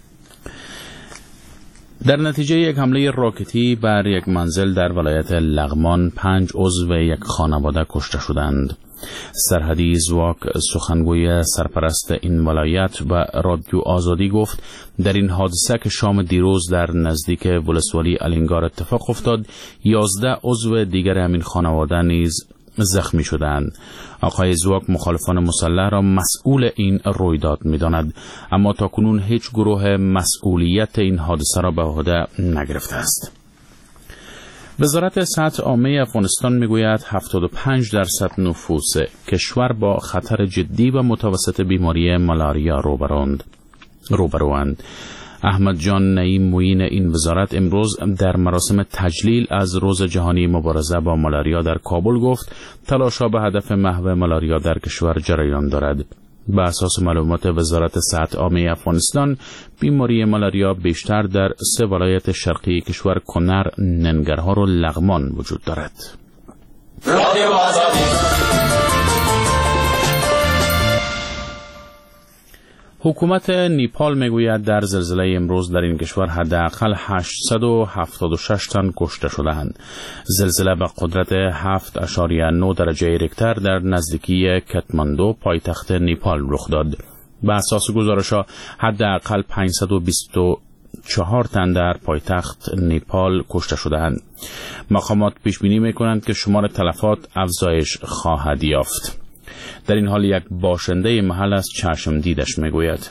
در نتیجه یک حمله راکتی بر یک منزل در ولایت لغمان 5 عضو یک خانواده کشته شدند. سرحدی زواک سخنگوی سرپرست این ولایت و رادیو آزادی گفت در این حادثه که شام دیروز در نزدیک ولسوالی الینگار اتفاق افتاد 11 عضو دیگر همین خانواده نیز زخمی شدند. آقای زواک مخالفان مسلح را مسئول این رویداد می‌داند، اما تاکنون هیچ گروه مسئولیت این حادثه را به عهده نگرفته است. وزارت صحت عامه افغانستان میگوید 75% نفوس کشور با خطر جدی و متوسط بیماری ملاریا روبروند. احمد جان نعیم معین این وزارت امروز در مراسم تجلیل از روز جهانی مبارزه با ملاریا در کابل گفت تلاش‌ها به هدف محو ملاریا در کشور جریان دارد. به اساس معلومات وزارت صحت عامه افغانستان بیماری ملاریا بیشتر در 3 ولایت شرقی کشور کنر، ننگرهار و لغمان وجود دارد. حکومت نیپال میگوید در زلزله امروز در این کشور حداقل 876 تن کشته شدند. زلزله با قدرت 7.9 درجه ریکتر در نزدیکی کاتماندو پایتخت نیپال رخ داد. به اساس گزارش‌ها حداقل 524 تن در پایتخت نیپال کشته شدند. مقامات پیش بینی می‌کنند که شمار تلفات افزایش خواهد یافت. در این حال یک باشنده محل از چشم دیدش میگوید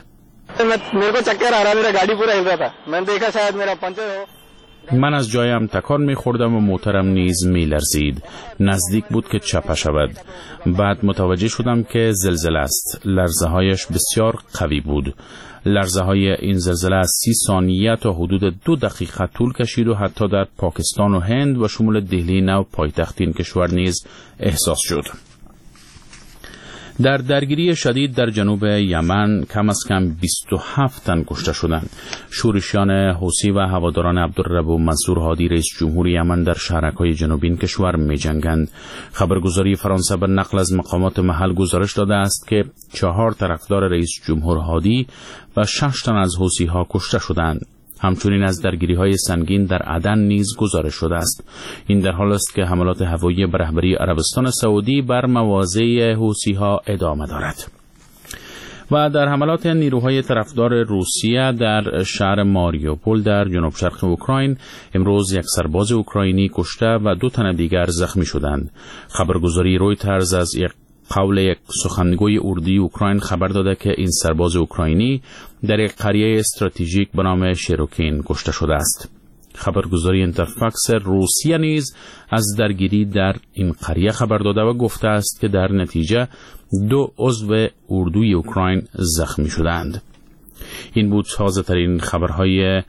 من از جایم تکان میخوردم و موترم نیز میلرزید. نزدیک بود که چپه شود. بعد متوجه شدم که زلزله است. لرزه هایش بسیار قوی بود. لرزه های این زلزله از 30 ثانیه تا حدود 2 دقیقه طول کشید و حتی در پاکستان و هند و شمول دهلی نو پایتخت این کشور نیز احساس شد. در درگیری شدید در جنوب یمن کم از کم 27 تن کشته شدند. شورشیان حوثی و هواداران عبدالرب منصور هادی رئیس جمهور یمن در شهرک‌های جنوبی این کشور می‌جنگند. خبرگزاری فرانسه به نقل از مقامات محل گزارش داده است که 4 طرفدار رئیس جمهور هادی و 6 تن از حوثی‌ها کشته شدند. همچنین از درگیری‌های سنگین در عدن نیز گزارش شده است. این در حالی است که حملات هوایی به رهبری عربستان سعودی بر مواضع حوثی‌ها ادامه دارد. و در حملات نیروهای طرفدار روسیه در شهر ماریوپول در جنوب شرق اوکراین امروز یک سرباز اوکراینی کشته و 2 تن دیگر زخمی شدند. خبرگزاری رویترز از قول یک سخنگوی اردوی اوکراین خبر داده که این سرباز اوکراینی در یک قریه استراتژیک به نام شیروکین کشته شده است. خبرگزاری اینترفاکس روسیه نیز از درگیری در این قریه خبر داده و گفته است که در نتیجه 2 عضو اردوی اوکراین زخمی شدند. این بود تازه ترین خبرهای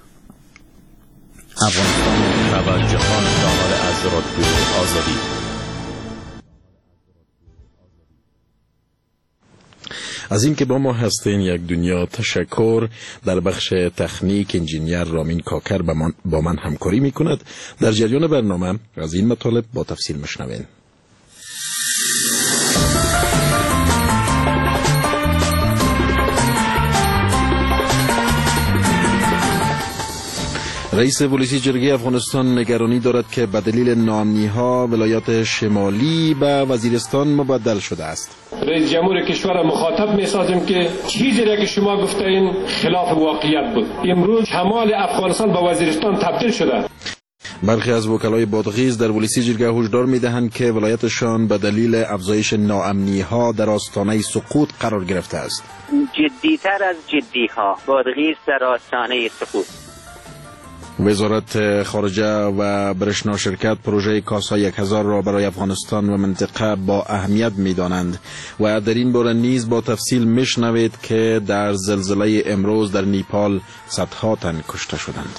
افغانستان و جهان تا حال از رادیو آزادی. از این که با ما هستین یک دنیا تشکر. در بخش تکنیک انجینیر رامین کاکر با من همکاری می کند. در جریان برنامه از این مطالب با تفصیل مشنوین. رئیس ولسی جرگه افغانستان نگرانی دارد که به دلیل ناامنی‌ها ولایات شمالی به وزیرستان مبدل شده است. رئیس جمهور کشور مخاطب می‌سازیم که چیزی را که شما گفتین خلاف واقعیت بود. امروز شمال افغانستان به وزیرستان تبدیل شده. برخی از وکلای بادغیس در ولسی جرگه هشدار می‌دهند که ولایتشان به دلیل افزایش ناامنی‌ها در آستانه سقوط قرار گرفته است. جدی‌تر از جدی‌ها بادغیس در آستانه سقوط. وزارت خارجه و برشنا شرکت پروژه کاسا 1000 را برای افغانستان و منطقه با اهمیت می‌دانند و در این باره نیز با تفصیل میشنوید که در زلزله امروز در نیپال صدها تن کشته شدند.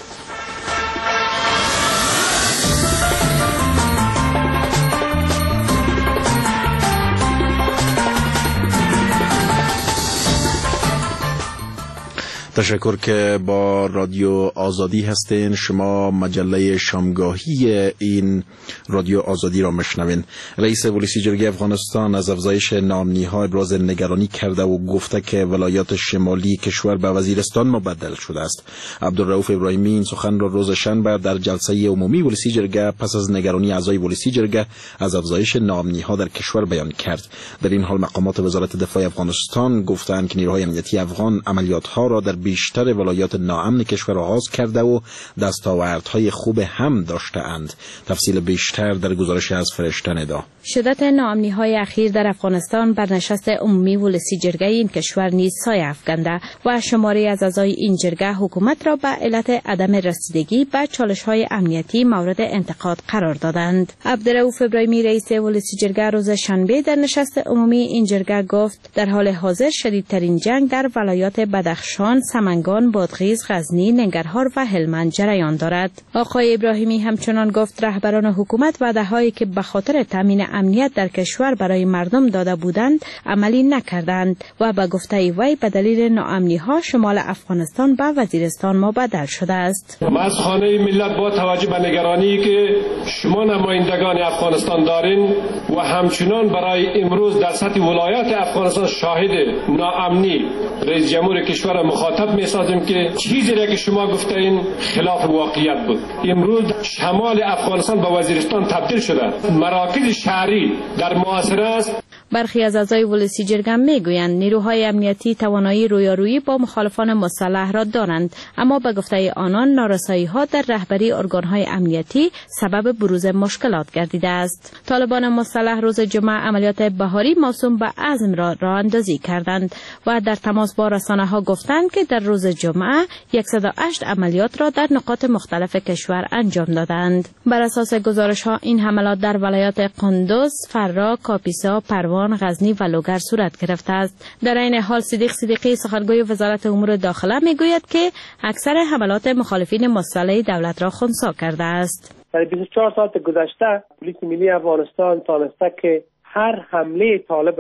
تشکر که با رادیو آزادی هستین. شما مجله شامگاهی این رادیو آزادی را مشنوین. رئیس ولسی جرگه افغانستان از افزایش ناامنی‌ها ابراز نگرانی کرده و گفته که ولایات شمالی کشور به وزیرستان مبدل شده است. عبدالرؤوف ابراهیمی این سخن را روز شنبه در جلسه عمومی ولسی جرگه پس از نگرانی اعضای ولسی جرگه از افزایش ناامنی‌ها در کشور بیان کرد. در این حال مقامات وزارت دفاع افغانستان گفتند که نیروهای امنیتی افغان عملیات‌ها را در بیشتر ولایات ناامن کشور آغاز کرده و دستاوردهای خوب هم داشته‌اند. تفصیل بیشتر در گزارش از فرشته ندا. شدت ناامنی‌های اخیر در افغانستان بر نشست عمومی ولسی جرگه این کشور نیز سایه افکنده و شماری از اعضای این جرگه حکومت را به علت عدم رسیدگی به چالش‌های امنیتی مورد انتقاد قرار دادند. عبدالرؤوف ابراهیمی رئیس ولسی جرگه روز شنبه در نشست عمومی این جرگه گفت در حال حاضر شدیدترین جنگ در ولایات بدخشان، سمنگان، بادغیس، غزنی، ننگرهار و هلمند جریان دارد. آقای ابراهیمی همچنان گفت رهبران حکومت وعده‌هایی که به خاطر تامین امنیت در کشور برای مردم داده بودند عملی نکردند و به گفته وی به دلیل ناامنی‌ها شمال افغانستان به وزیرستان مبدل شده است. ما از خانه ملت با توجه به نگرانی که شما نمایندگان افغانستان دارین و همچنان برای امروز در سطح ولایات افغانستان شاهد ناامنی رئیس جمهور کشور مخاطب می‌سازیم که چیزی را که شما گفتین خلاف واقعیت بود. امروز شمال افغانستان به وزیرستان تبدیل شده. مراکز شهری در محاصره است. برخی از اعضای ولسی جرگه میگویند نیروهای امنیتی توانایی رویارویی با مخالفان مسلح را دارند، اما به گفته آنان نارسایی‌ها در رهبری ارگان‌های امنیتی سبب بروز مشکلات گردیده است. طالبان مسلح روز جمعه عملیات بهاری موسوم به عزم را راه اندازی کردند و در تماس با رسانه‌ها گفتند که در روز جمعه 108 عملیات را در نقاط مختلف کشور انجام دادند. بر اساس گزارش‌ها این حملات در ولایات قندوز، فرا، کاپیسا، پروان، غزنی و لوگر صورت گرفته است. در این حال صدیق صدیقی سخنگوی وزارت امور داخله میگوید که اکثر حملات مخالفین مسلح دولت را خنثی کرده است. در 24 ساعت گذشته پلیس ملی افغانستان تانسته که هر حمله طالب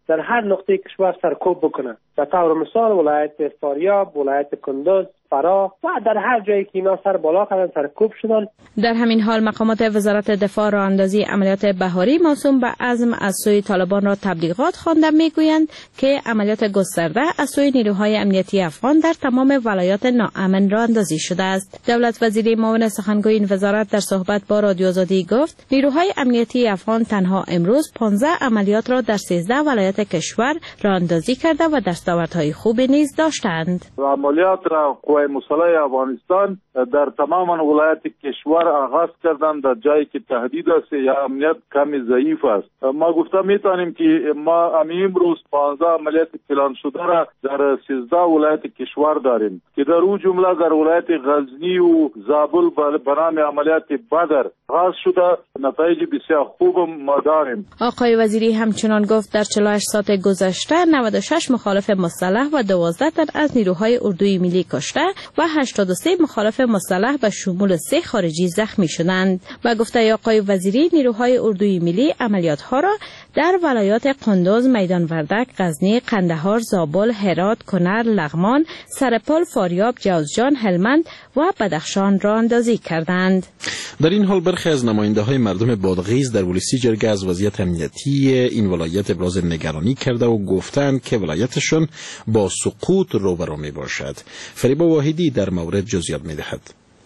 در هر نقطه کشور سرکوب بکنه. به طور مثال ولایت فاریاب، ولایت کندوز، فراه و در هر جایی که اینا سر بالا کردن سرکوب شدن. در همین حال مقامات وزارت دفاع راه اندازی عملیات بهاری موسوم به عزم از سوی طالبان را تبلیغات خوانده میگویند که عملیات گسترده از سوی نیروهای امنیتی افغان در تمام ولایات ناامن راه اندازی شده است. دولت وزیر معاون سخنگوی این وزارت در صحبت با رادیو آزادی گفت نیروهای امنیتی افغان تنها امروز 15 عملیات را در 13 ولایت کشور راه اندازی کرده و دستاوردهای خوبی نیز داشتند. عملیات را قوای مسلح افغانستان در تمام ولایات کشور آغاز کردند در جایی که تهدید است یا امنیت کمی ضعیف است. ما گفته میتونیم که ما امروز 15 عملیات پلان شده را در 13 ولایت کشور داریم که در اون جمله در ولایت غزنی و زابل به نام عملیات بدر آغاز شده، نتایج بسیار خوب ما داریم. آقای وزیری همچنان گفت در 48 ساعت گذشته 96 مخالف مسلح و 12 تن از نیروهای اردوی ملی کشته و 83 مخالف مسلح به شمول 3 خارجی زخمی شدند. و گفته آقای وزیری نیروهای اردوی ملی عملیات‌ها را در ولایات قندوز، میدان وردک، غزنی، قندهار، زابل، هرات، کنر، لغمان، سرپل، فاریاب، جوزجان، هلمند و بدخشان راه اندازی کردند. در این حال برخی از نماینده‌های مردم بادغیس در ولسی جرگه از وضعیت امنیتی این ولایت ابراز نگرانی کرده و گفتند که ولایتشون با سقوط روبرو میباشد. فریبا واحدی در مورد جزئیات میدهد.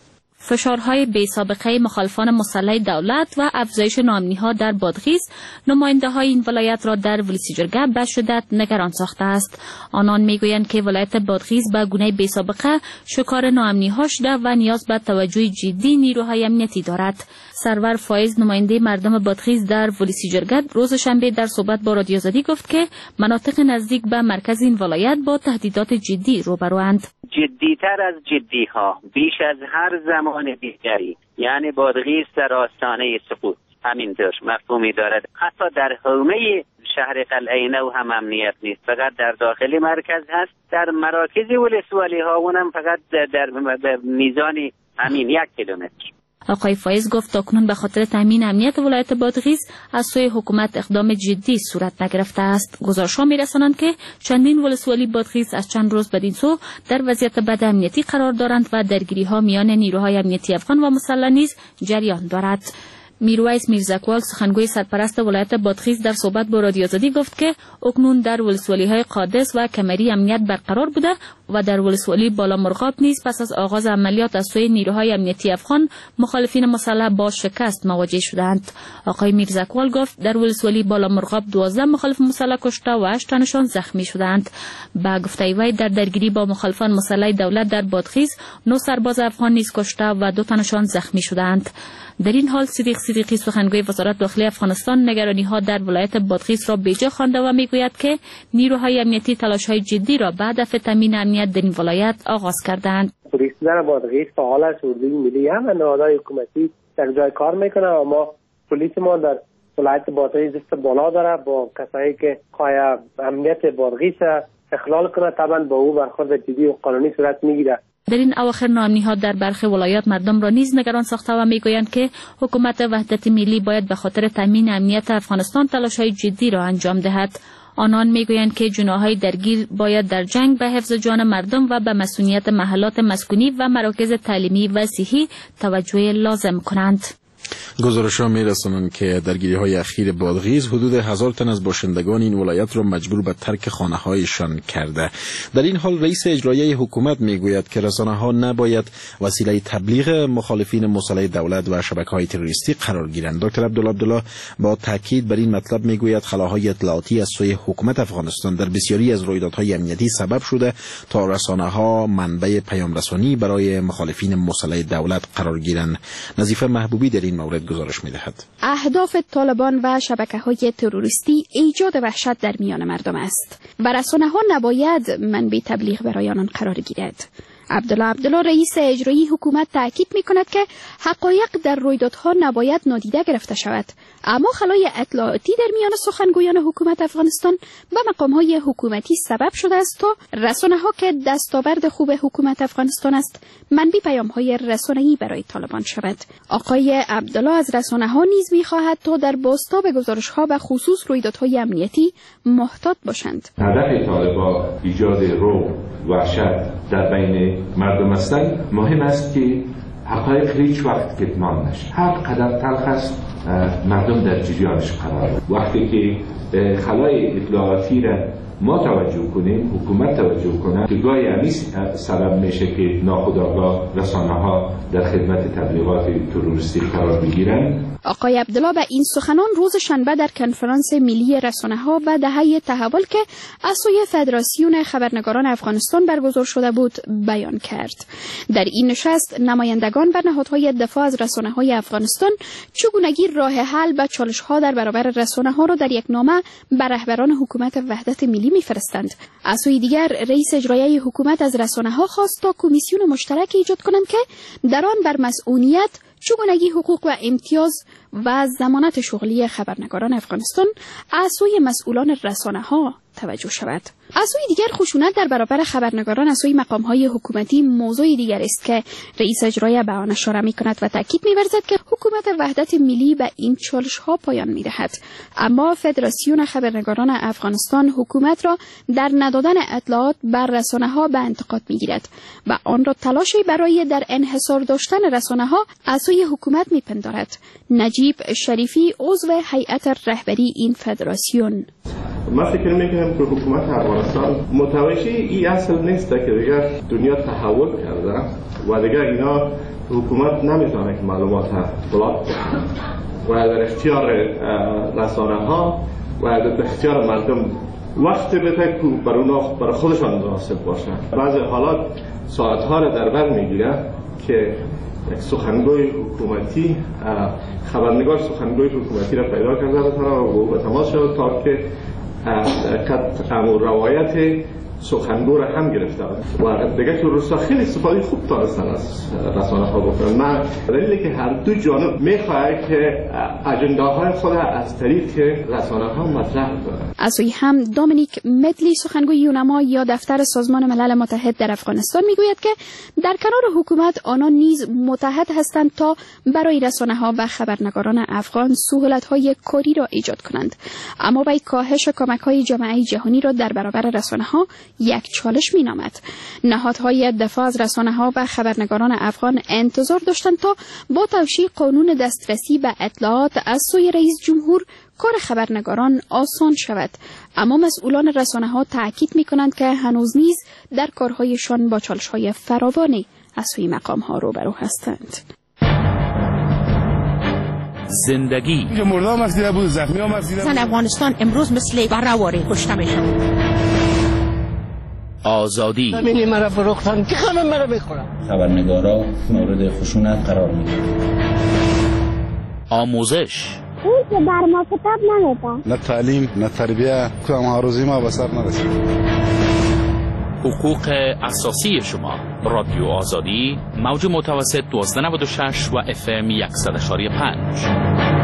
فشارهای بی‌سابقه مخالفان مسلح دولت و افزایش ناامنی‌ها در بادغیس نماینده‌های این ولایت را در ولسی جرگه به شدت نگران ساخته است. آنان می‌گویند که ولایت بادغیس به گونه بی‌سابقه شکار ناامنی‌ها شده و نیاز به توجه جدی نیروهای امنیتی دارد. سرور فایز نماینده مردم بادغیس در ولسی جرگه روز شنبه در صحبت با رادیو آزادی گفت که مناطق نزدیک به مرکز این ولایت با تهدیدات جدی روبروند. جدی‌تر از جدی‌ها، بیش از هر زمان دیگری، یعنی بادغیس در آستانه سقوط همینطور مفهومی دارد. حتی در حومه شهر قلعه نو هم امنیت نیست، فقط در داخل مرکز هست. در مراکز ولسوالی ها اونم فقط در میزان همین 1 کیلومتر. آقای فایز گفت تاکنون به خاطر تامین امنیت ولایت بادغیس از سوی حکومت اقدام جدی صورت نگرفته است. گزارش‌ها می‌رسانند که چندین ولسوالی بادغیس از چند روز بدین سو در وضعیت بد امنیتی قرار دارند و درگیری‌ها میان نیروهای امنیتی افغان و مسلح نیز جریان دارد. میرویس میرزکوال سخنگوی سرپرست ولایت بادغیس در صحبت با رادیو آزادی گفت که اکنون در ولسوالی‌های قادس و کمری امنیت برقرار بوده و در ولسوالی بالا مرغاب نیز پس از آغاز عملیات از سوی نیروهای امنیتی افغان مخالفین مسلح با شکست مواجه شدند. آقای میرزکوال گفت در ولسوالی بالا مرغاب 12 مخالف مسلح کشته و 8 تنشان زخمی شدند. با گفته وی در درگیری با مخالفان مسلح دولت در بادغیس 9 سرباز افغان نیز کشته و 2 تنشان زخمی شدند. در این حال صدیقی سخنگوی وزارت داخلی افغانستان نگرانی‌ها در ولایت بادغیس را بیجا خوانده و میگوید که نیروهای امنیتی تلاش‌های جدی را به هدف تامین امنیت در این ولایت آغاز کردند. پلیس در بادغیس فعال است، اردوی ملی هم و نهادهای حکومتی در جای کار میکنه و ما پلیس ما در ولایت بادغیس دست بالا داره با کسایی که خواهی امنیت بادغیس اخلال کنه طبعا با او برخورد جدی و قانونی صورت میگیره. در این اواخر ناامنی‌ها در برخی ولایات مردم را نیز نگران ساخته و میگویند که حکومت وحدت ملی باید به خاطر تامین امنیت افغانستان تلاش‌های جدی را انجام دهد. آنان میگویند که جناح‌های درگیر باید در جنگ به حفظ جان مردم و به مسئولیت محلات مسکونی و مراکز تعلیمی و صحی توجه لازم کنند. گزارش‌ها می‌رسانند که درگیری‌های اخیر بادغیس حدود 1000 تن از باشندگان این ولایت را مجبور به ترک خانه‌هایشان کرده. در این حال رئیس اجرایی حکومت میگوید که رسانه‌ها نباید وسیله تبلیغ مخالفین مسلح دولت و شبکه‌های تروریستی قرار گیرند. دکتر عبدالله با تاکید بر این مطلب میگوید خلاهای اطلاعاتی از سوی حکومت افغانستان در بسیاری از رویدادهای امنیتی سبب شده تا رسانه‌ها منبع پیام‌رسانی برای مخالفین مسلح دولت قرار گیرند. نظیفه محبوبی در این مورد گزارش می‌دهد. اهداف طالبان و شبکه‌های تروریستی ایجاد وحشت در میان مردم است و رسانه‌ها نباید منبع تبلیغ برای آنان قرار گیرد. عبدالله رئیس اجرایی حکومت تاکید می‌کند که حقایق در رویدادها نباید نادیده گرفته شود، اما خلای اطلاعاتی در میان سخنگویان حکومت افغانستان و مقام‌های حکومتی سبب شده است تا رسانه‌ها که دستاورد خوب حکومت افغانستان است منبع پیام‌های رسانه‌ای برای طالبان شود. آقای عبدالله از رسانه‌ها نیز می‌خواهد تا در بازتاب گزارش‌ها و خصوص رویدادهای امنیتی محتاط باشند. هدف طالبان ایجاد رعب و وحشت در بین مردم هستند. مهم است که حقایق هیچ وقت کتمان نشه. هر قدر تلخ است مردم در جریانش قرار دارند. وقتی که خلای اطلاعاتی را ما توجه کنیم، حکومت توجه کنه، که گاهی همی سبب میشه که ناخودآگاه رسانه‌ها در خدمت تبلیغات تروریستی قرار بگیرن. آقای عبدالله به این سخنان روز شنبه در کنفرانس ملی رسانه‌ها و دهه تحول که از سوی فدراسیون خبرنگاران افغانستان برگزار شده بود بیان کرد. در این نشست نمایندگان و نهادهای دفاع از رسانه‌های افغانستان چگونگی راه حل به چالش‌ها در برابر رسانه‌ها را در یک نامه به رهبران حکومت وحدت ملی می‌فرستند. از سوی دیگر رئیس اجرایی حکومت از رسانه‌ها خواست تا کمیسیون مشترک ایجاد کنند که در آن بر مسئولیت، چگونگی حقوق و امتیاز و ضمانت شغلی خبرنگاران افغانستان از سوی مسئولان رسانه‌ها توجه شود. از سوی دیگر خشونت در برابر خبرنگاران از سوی مقام‌های حکومتی موضوع دیگر است که رئیس اجرایی به آن اشاره می‌کند و تاکید می‌ورزد که حکومت وحدت ملی به این چالش‌ها پایان می‌دهد، اما فدراسیون خبرنگاران افغانستان حکومت را در ندادن اطلاعات بر رسانه‌ها به انتقاد می‌گیرد و آن را تلاشی برای در انحصار داشتن رسانه‌ها از سوی حکومت می‌پندارد. نجیب شریفی عضو هیئت رهبری این فدراسیون: ما فکر میکنم که حکومت افغانستان متوجه این اصل نیست که دیگر دنیا تحول کرده و دیگر اینا حکومت نمیتونه که معلومات بلاک کنه و در اختیار رسانه ها و در اختیار مردم وقت بده که برای خودشان مناسب باشه. بعضی حالات ساعت ها را در بر میگیره که یک سخنگوی حکومتی خبرنگار سخنگوی حکومتی را پیدا کرده و به تماس شد تا که روایت سخنگو را هم گرفته و دیگه تو روستا خیلی استفاده خوب تانستن از رسانه ها بکنن. من دلیلی که هر دو جانب میخواه که اجنداهای خود از طریق رسانه ها مطرح کنند. از سوی هم دومینیک مدلی سخنگوی یونما یا دفتر سازمان ملل متحد در افغانستان میگوید که در کنار حکومت آنان نیز متحد هستند تا برای رسانه ها و خبرنگاران افغان سهولت های کاری را ایجاد کنند، اما با کاهش کمک های جامعه جهانی را در برابر رسانه ها یک چالش می نامد. نهادهای دفاع از رسانه ها و خبرنگاران افغان انتظار داشتند تا با توشیح قانون دسترسی به اطلاعات از سوی رئیس جمهور کار خبرنگاران آسان شود، اما مسئولان رسانه ها تاکید می کنند که هنوز نیز در کارهایشان با چالش های فراوانی از سوی مقام ها روبرو هستند. زندگی مردم مسیده بود، زخمی ها مسیده بود. افغانستان امروز مثل برهواری کشته میشن. آزادی همینی مرا فروختن که خانم مرا بخورم. خبرنگارا مورد خشونت قرار میگیرن. آموزش اون که بر ما کتاب نمیده. نه تعلیم نه تربیه که ما روزی ما به سر نرسید. حقوق اساسی شما. رادیو آزادی موج متوسط 1296 و FM 100.5.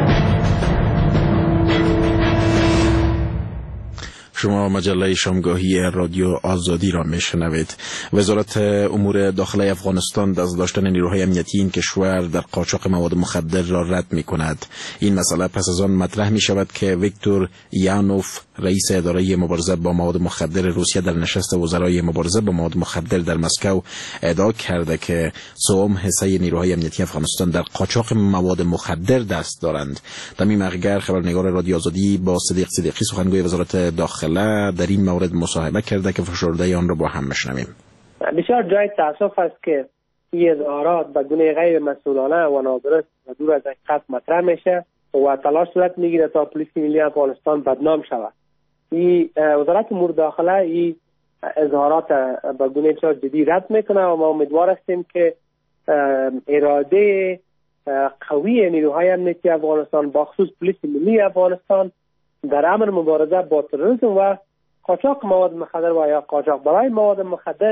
شما مجله شامگاهی رادیو آزادی را میشنوید. وزارت امور داخلی افغانستان دست داشتن نیروهای امنیتی این کشور در قاچاق مواد مخدر را رد می کند. این مسئله پس از آن مطرح می شود که ویکتور یانوف رئیس اداره مبارزه با مواد مخدر روسیه در نشست وزرای مبارزه با مواد مخدر در مسکو ادعا کرده که سوم حصه نیروهای امنیتی افغانستان در قاچاق مواد مخدر دست دارند. تمیم اغگر خبرنگار رادیو آزادی با صدیق صدیقی سخنگوی وزارت داخله در این مورد مصاحبه کرده که فشرده آن را با هم میشنویم. بسیار جای تاسف است که این اظهارات به گونه غیر مسئولانه و نادرست و دور از حقیقت مطرح میشه و تلاش صورت میگیره تا پلیس ملی افغانستان بدنام شود. این وزارت امور داخله این اظهارات به گونه بسیار جدی رد میکنه و ما امیدوار هستیم که اراده قوی نیروهای امنیتی افغانستان با خصوص پلیس ملی افغانستان در امر مبارزه با تروریسم و قاچاق مواد مخدر و یا قاچاق برای مواد مخدر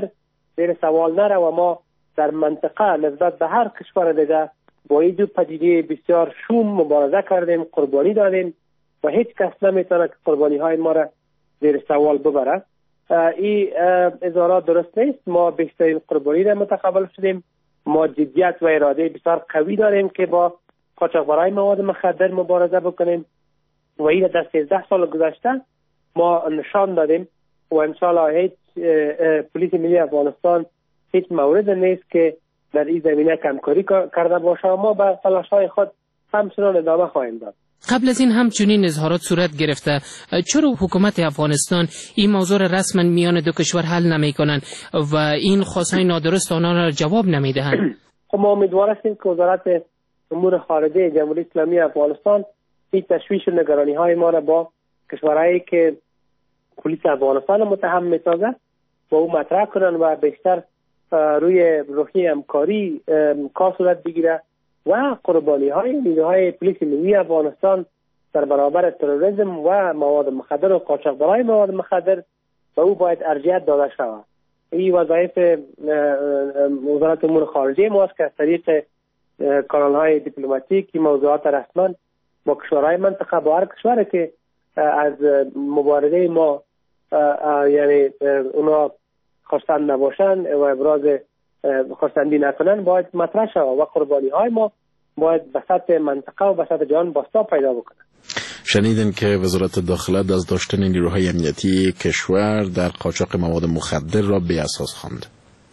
زیر سوال نره و ما در منطقه نسبت به هر کشور دیگه با این دو پدیده بسیار شوم مبارزه کردیم، قربانی دادیم و هیچ کس نمیتونه که قربانی های ما را زیر سوال ببره. این اظهارات درست نیست. ما بیشترین قربانی را متقبل شدیم. ما جدیت و اراده بسیار قوی داریم که با قاچاقبرای مواد مخدر مبارزه بکنیم و این در 13 سال گذشته ما نشان دادیم و انشاءالله هیچ پلیس ملی افغانستان هیچ مورد نیست که در این زمینه کمکاری کرده باشه و ما به تلاش‌های خود همچنان ادامه خواهیم داد. قبل از این همچنین اظهارات صورت گرفته. چرا حکومت افغانستان این موضوع را رسما میان دو کشور حل نمی کنند و این خواستهای نادرست آنها را جواب نمی دهند؟ خب ما امیدوار هستیم که وزارت امور خارجه جمهوری اسلامی افغانستان این تشویش و نگرانی های ما را با کشورهایی که پلیس افغانستان متهم می‌سازد با او مطرح کنند و بیشتر روی روحیه همکاری کار صورت بگیره و قربانی های نیروهای پلیس ملی افغانستان در برابر تروریسم و مواد مخدر و قاچاقبرای مواد مخدر به او باید ارجحیت داده شود. این وظایف وزارت امور خارجه ماست که از طریق کانال های دیپلماتیک این موضوعات رسما با کشورهای منطقه با هر کشوری که از مبارزه ما یعنی اونا خواستند نباشن و ابراز خواستندی نکنن باید مطرح شود و قربانی های ما باید به سطح منطقه و به سطح جهان باستا پیدا بکنه. شنیدین که وزارت داخله داشتن نیروهای امنیتی کشور در قاچاق مواد مخدر را بی اساس خواند.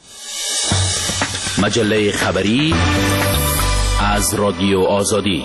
مجله خبری از رادیو آزادی.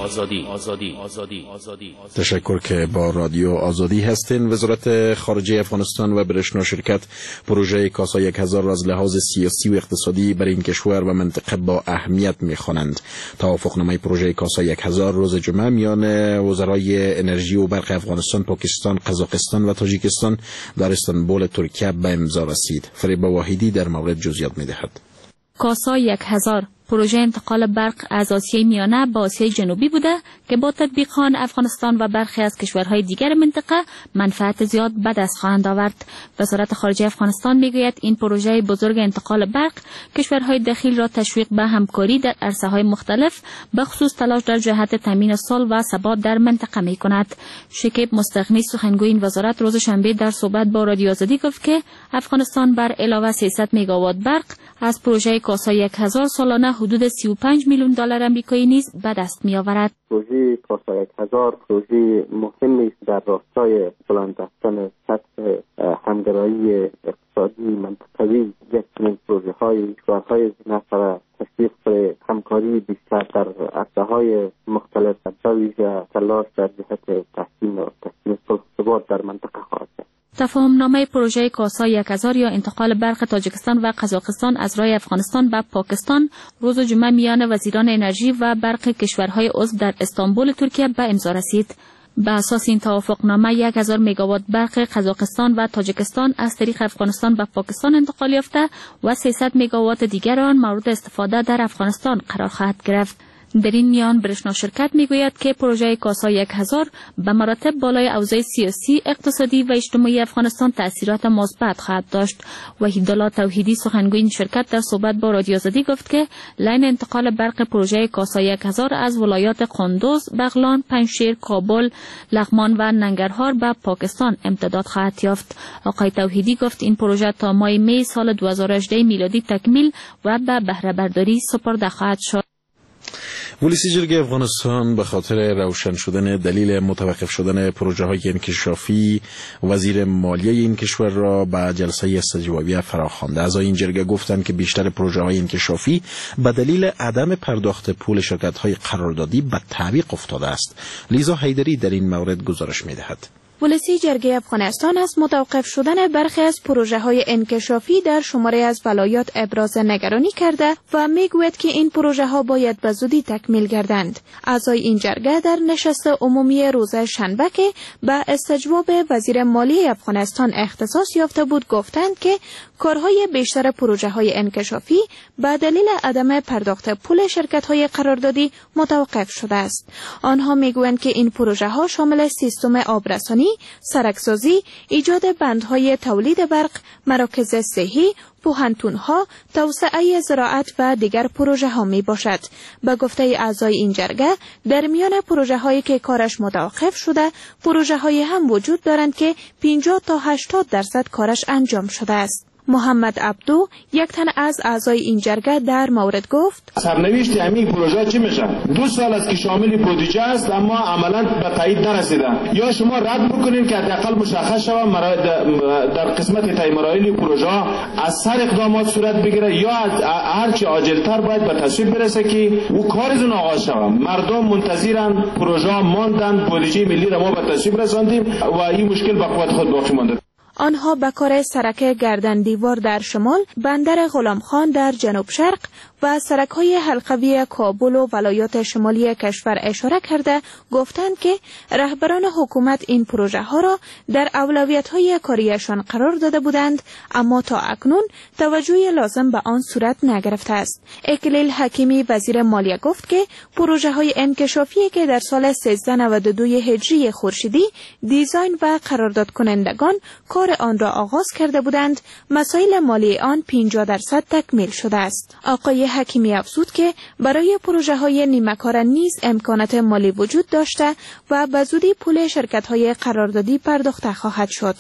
تشکر که با رادیو آزادی هستین. وزارت خارجه افغانستان و برشنا شرکت پروژه کاسا 1000 را از لحاظ سیاسی و اقتصادی برای این کشور و منطقه با اهمیت می‌خوانند. توافقنامه پروژه کاسا 1000 روز جمعه میان وزرای انرژی و برق افغانستان، پاکستان، قزاقستان و تاجیکستان در استانبول ترکیه به امضا رسید. فریبا واحدی در مورد جزئیات می‌دهد. کاسا 1000 پروژه انتقال برق از آسیای میانه به آسیای جنوبی بوده که با تطبیق آن افغانستان و برخی از کشورهای دیگر منطقه منفعت زیاد به دست خواهند آورد. وزارت خارجه افغانستان میگوید این پروژه بزرگ انتقال برق کشورهای دخیل را تشویق به همکاری در عرصه‌های مختلف به خصوص تلاش در جهت تامین صلح و ثبات در منطقه میکند. شکیب مستغنی سخنگوی این وزارت روز شنبه در صحبت با رادیو آزادی گفت که افغانستان بر علاوه 300 مگاوات برق از پروژه کاسا 1000 سالانه حدود 35 میلیون دلار آمریکایی نیز به دست می‌آورد. پروژه کاسا 1000 پروژه مهمی است در راستای بلند رفتن سطح همگرایی اقتصادی منطقوی. یکچنین پروژه‌های کشورهای نفر تشویق به همکاری بیشتر در عرصه‌های مختلف به ویژه تلاش در جهت تحسین و تحسین صلح و ثبات در منطقه خواهد شد. تفاهمنامه پروژه کاسا 1000 یا انتقال برق تاجیکستان و قزاقستان از راه افغانستان به پاکستان روز جمعه میان وزیران انرژی و برق کشورهای عضو در استانبول ترکیه به امضا رسید. به اساس این توافقنامه 1000 مگاوات برق قزاقستان و تاجیکستان از طریق افغانستان به پاکستان انتقال یافته و 300 مگاوات دیگر آن مورد استفاده در افغانستان قرار خواهد گرفت. در این میان برشنا شرکت میگوید که پروژه کاسا 1000 به مراتب بالای اوضاع سیاسی، اقتصادی و اجتماعی افغانستان تأثیرات مثبت خواهد داشت. وحیدالله توحیدی سخنگوی این شرکت در صحبت با رادیو آزادی گفت که لاین انتقال برق پروژه کاسا 1000 از ولایات قندوز، بغلان، پنجشیر، کابل، لغمان و ننگرهار به پاکستان امتداد خواهد یافت. آقای توحیدی گفت این پروژه تا ماه می سال 2018 میلادی تکمیل و به بهره برداری سپرده خواهد شد. ولسی جرگه افغانستان به خاطر روشن شدن دلیل متوقف شدن پروژه های انکشافی وزیر مالیه این کشور را به جلسه استجوابیه فراخوانده. اعضای این جرگه گفتند که بیشتر پروژه های انکشافی به دلیل عدم پرداخت پول شرکت های قراردادی به تعویق افتاده است. لیزا حیدری در این مورد گزارش می‌دهد. ولسی جرگه افغانستان از متوقف شدن برخی از پروژه های انکشافی در شماره از ولایات ابراز نگرانی کرده و میگوید که این پروژه ها باید به زودی تکمیل گردند. اعضای این جرگه در نشست عمومی روز شنبه که به استجواب وزیر مالیه افغانستان اختصاص یافته بود گفتند که کارهای بیشتر پروژه های انکشافی به دلیل عدم پرداخت پول شرکت های قراردادی متوقف شده است. آنها میگویند که این پروژه ها شامل سیستم آبرسانی، سرکسازی، ایجاد بندهای تولید برق، مراکز صحی، پوهنتون‌ها، توسعه زراعت و دیگر پروژه ها می باشد. به گفته اعضای این جرگه، در میان پروژه هایی که کارش متوقف شده، پروژه های هم وجود دارند که 50 تا 80% کارش انجام شده است. محمد عبدو، یک تن از اعضای این جرگه، در مورد گفت: سرنوشت همین پروژه چی میشه؟ 2 سال است که شامل بودجه است اما عملا به تایید نرسیده. یا شما رد بکنید که حداقل مشخص شود در قسمت تای مراحل پروژه از سر اقدامات صورت بگیره، یا هرچی عاجلتر باید به تصویب برسه که او کارشون آغاز شود. مردم منتظرن، پروژه ماندن، بودجه ملی را ما به تصویب رساندیم و این مشکل به قوت خود باقی مانده. آنها به کار سرک گردن دیوار در شمال، بندر غلام خان در جنوب شرق و سرک‌های حلقوی کابل و ولایات شمالی کشور اشاره کرده گفتند که رهبران حکومت این پروژه ها را در اولویت‌های کاریشان قرار داده بودند، اما تا اکنون توجه لازم به آن صورت نگرفته است. اکلیل حکیمی وزیر مالیه گفت که پروژه های انکشافی که در سال 1392 هجری خورشیدی دیزاین و قرارداد کنندگان کار آن را آغاز کرده بودند، مسائل مالی آن 50% تکمیل شده است. آقای حکیمی افزود که برای پروژه های نیمه کار نیز امکانات مالی وجود داشته و به زودی پول شرکت های قراردادی پرداخته خواهد شد.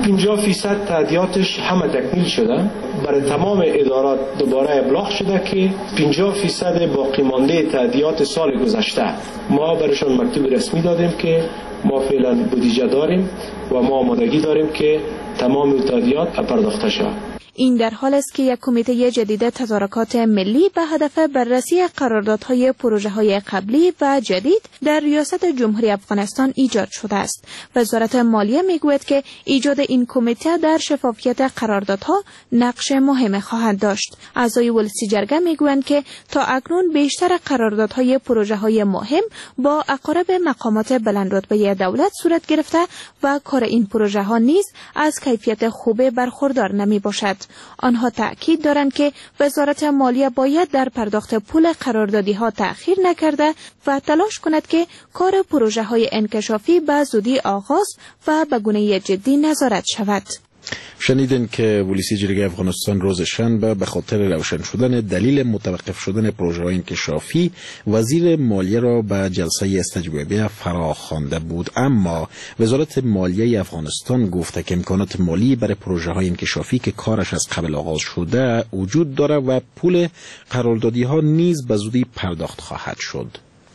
50% تادیاتش همه تکمیل شده. برای تمام ادارات دوباره ابلاغ شده که 50% باقی مانده تادیات سال گذشته ما برشان مکتوب رسمی دادیم که ما فعلا بودجه داریم و ما آمادگی داریم که تمام تادیات پرداخته شود. این در حال است که یک کمیته جدید تدارکات ملی به هدف بررسی قراردادهای پروژه‌های قبلی و جدید در ریاست جمهوری افغانستان ایجاد شده است. وزارت مالیه میگوید که ایجاد این کمیته در شفافیت قراردادها نقش مهم خواهد داشت. اعضای ولسی جرگه میگویند که تا اکنون بیشتر قراردادهای پروژه‌های مهم با اقارب مقامات بلندرتبه دولت صورت گرفته و کار این پروژه‌ها نیز از کیفیت خوب برخوردار نمی باشد. آنها تأکید دارند که وزارت مالیه باید در پرداخت پول قراردادی ها تأخیر نکرده و تلاش کند که کار پروژه های انکشافی به زودی آغاز و به گونه جدی نظارت شود. شنیدین که ولسی جرگه افغانستان روز شنبه به خاطر روشن شدن دلیل متوقف شدن پروژه‌های انکشافی وزیر مالیه را به جلسه استجوابیه فرا خوانده بود، اما وزارت مالیه افغانستان گفته که امکانات مالی برای پروژه‌های انکشافی که کارش از قبل آغاز شده وجود دارد و پول قراردادی‌ها نیز به زودی پرداخت خواهد شد.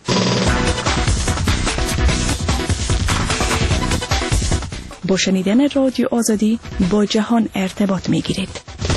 با شنیدن رادیو آزادی با جهان ارتباط می گیرید.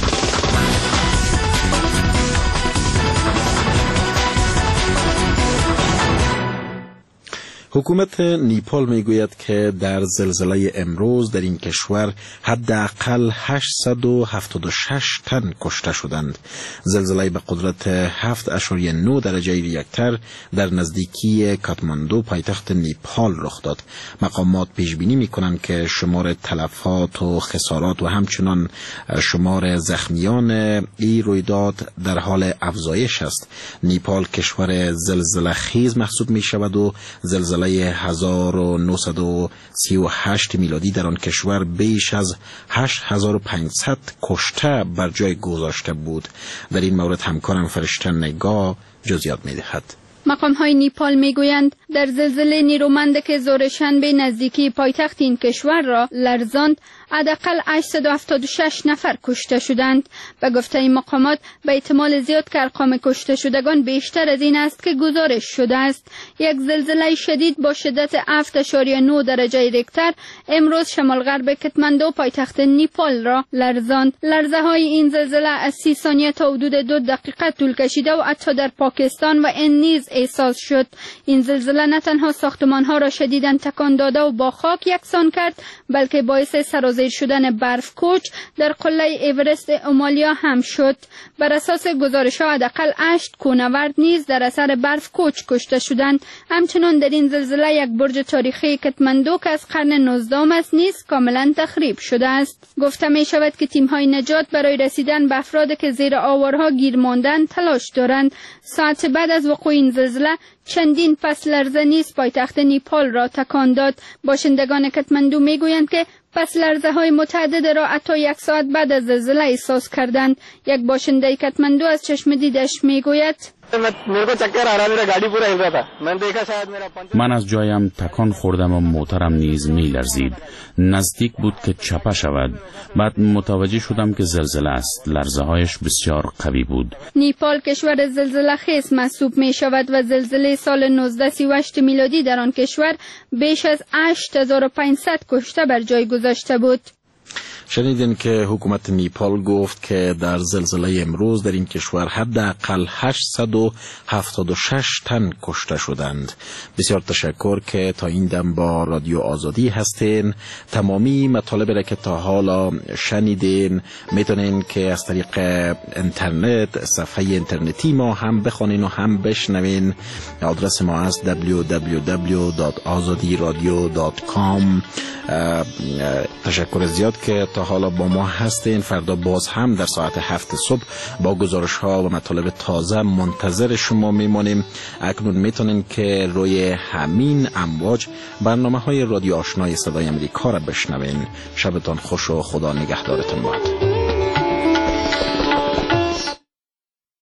حکومت نیپال میگوید که در زلزله امروز در این کشور حداقل 876 تن کشته شدند. زلزله به قدرت 7.9 درجه ریکتر در نزدیکی کاتماندو پایتخت نیپال رخ داد. مقامات پیش بینی میکنند که شمار تلفات و خسارات و همچنان شمار زخمیان این رویداد در حال افزایش است. نیپال کشور زلزله خیز محسوب می شود و زلزله 1938 میلادی در آن کشور بیش از 8500 کشته بر جای گذاشته بود. در این مورد همکارم فرشته نگاه جزئیات می‌دهد. مقام‌های نیپال میگویند در زلزله نیرومند که ظهر شنبه نزدیکی پایتخت این کشور را لرزاند، حداقل 876 نفر کشته شدند. به گفته این مقامات به احتمال زیاد که ارقام کشته شدگان بیشتر از این است که گزارش شده است. یک زلزله شدید با شدت 7.9 درجه ریکتر امروز شمال غرب کاتماندو پایتخت نیپال را لرزاند. لرزه‌های این زلزله از 30 ثانیه تا حدود 2 دقیقه طول کشیده و حتی در پاکستان و هند نیز احساس شد. این زلزله نه تنها ساختمان‌ها را شدیداً تکان داده و با خاک یکسان کرد، بلکه باعث سرازیر سرازیر شدن برف کوچ در قله ایورست اومالیا هم شد. بر اساس گزارش‌ها حداقل 8 کوهنورد نیز در اثر برف کوچ کشته شدند. همچنان در این زلزله یک برج تاریخی کتمندو که از قرن 19 است نیز کاملا تخریب شده است. گفته می شود که تیم‌های نجات برای رسیدن به افرادی که زیر آوارها گیر ماندند تلاش دارند. ساعت بعد از وقوع این زلزله چندین پس لرزه نیز پایتخت نیپال را تکان داد. باشندگان کتمندو میگویند که پس لرزه های متعدد را حتی 1 ساعت بعد از زلزله احساس کردند. یک باشنده کتمندو از چشم دیدش میگوید من از جایم تکان خوردم و موترم نیز می لرزید. نزدیک بود که چپه شود. بعد متوجه شدم که زلزله است. لرزه هایش بسیار قوی بود. نیپال کشور زلزله خیز محسوب می شود و زلزله سال 1938 میلادی در آن کشور بیش از 8500 کشته بر جای گذاشته بود. شنیدین که حکومت نیپال گفت که در زلزله امروز در این کشور حداقل 876 تن کشته شدند. بسیار تشکر که تا این دم با رادیو آزادی هستین. تمامی مطالب را که تا حالا شنیدین میتونین که از طریق اینترنت صفحه اینترنتی ما هم بخونین و هم بشنوین. آدرس ما است www.azadiradio.com. تشکر زیاد که تا حالا با ما هستین. فردا باز هم در ساعت 7 صبح با گزارش ها و مطالب تازه منتظر شما میمانیم. اکنون میتونین که روی همین امواج برنامه های رادیو آشنای صدای امریکا را بشنوین. شبتان خوش و خدا نگهدارتون باد.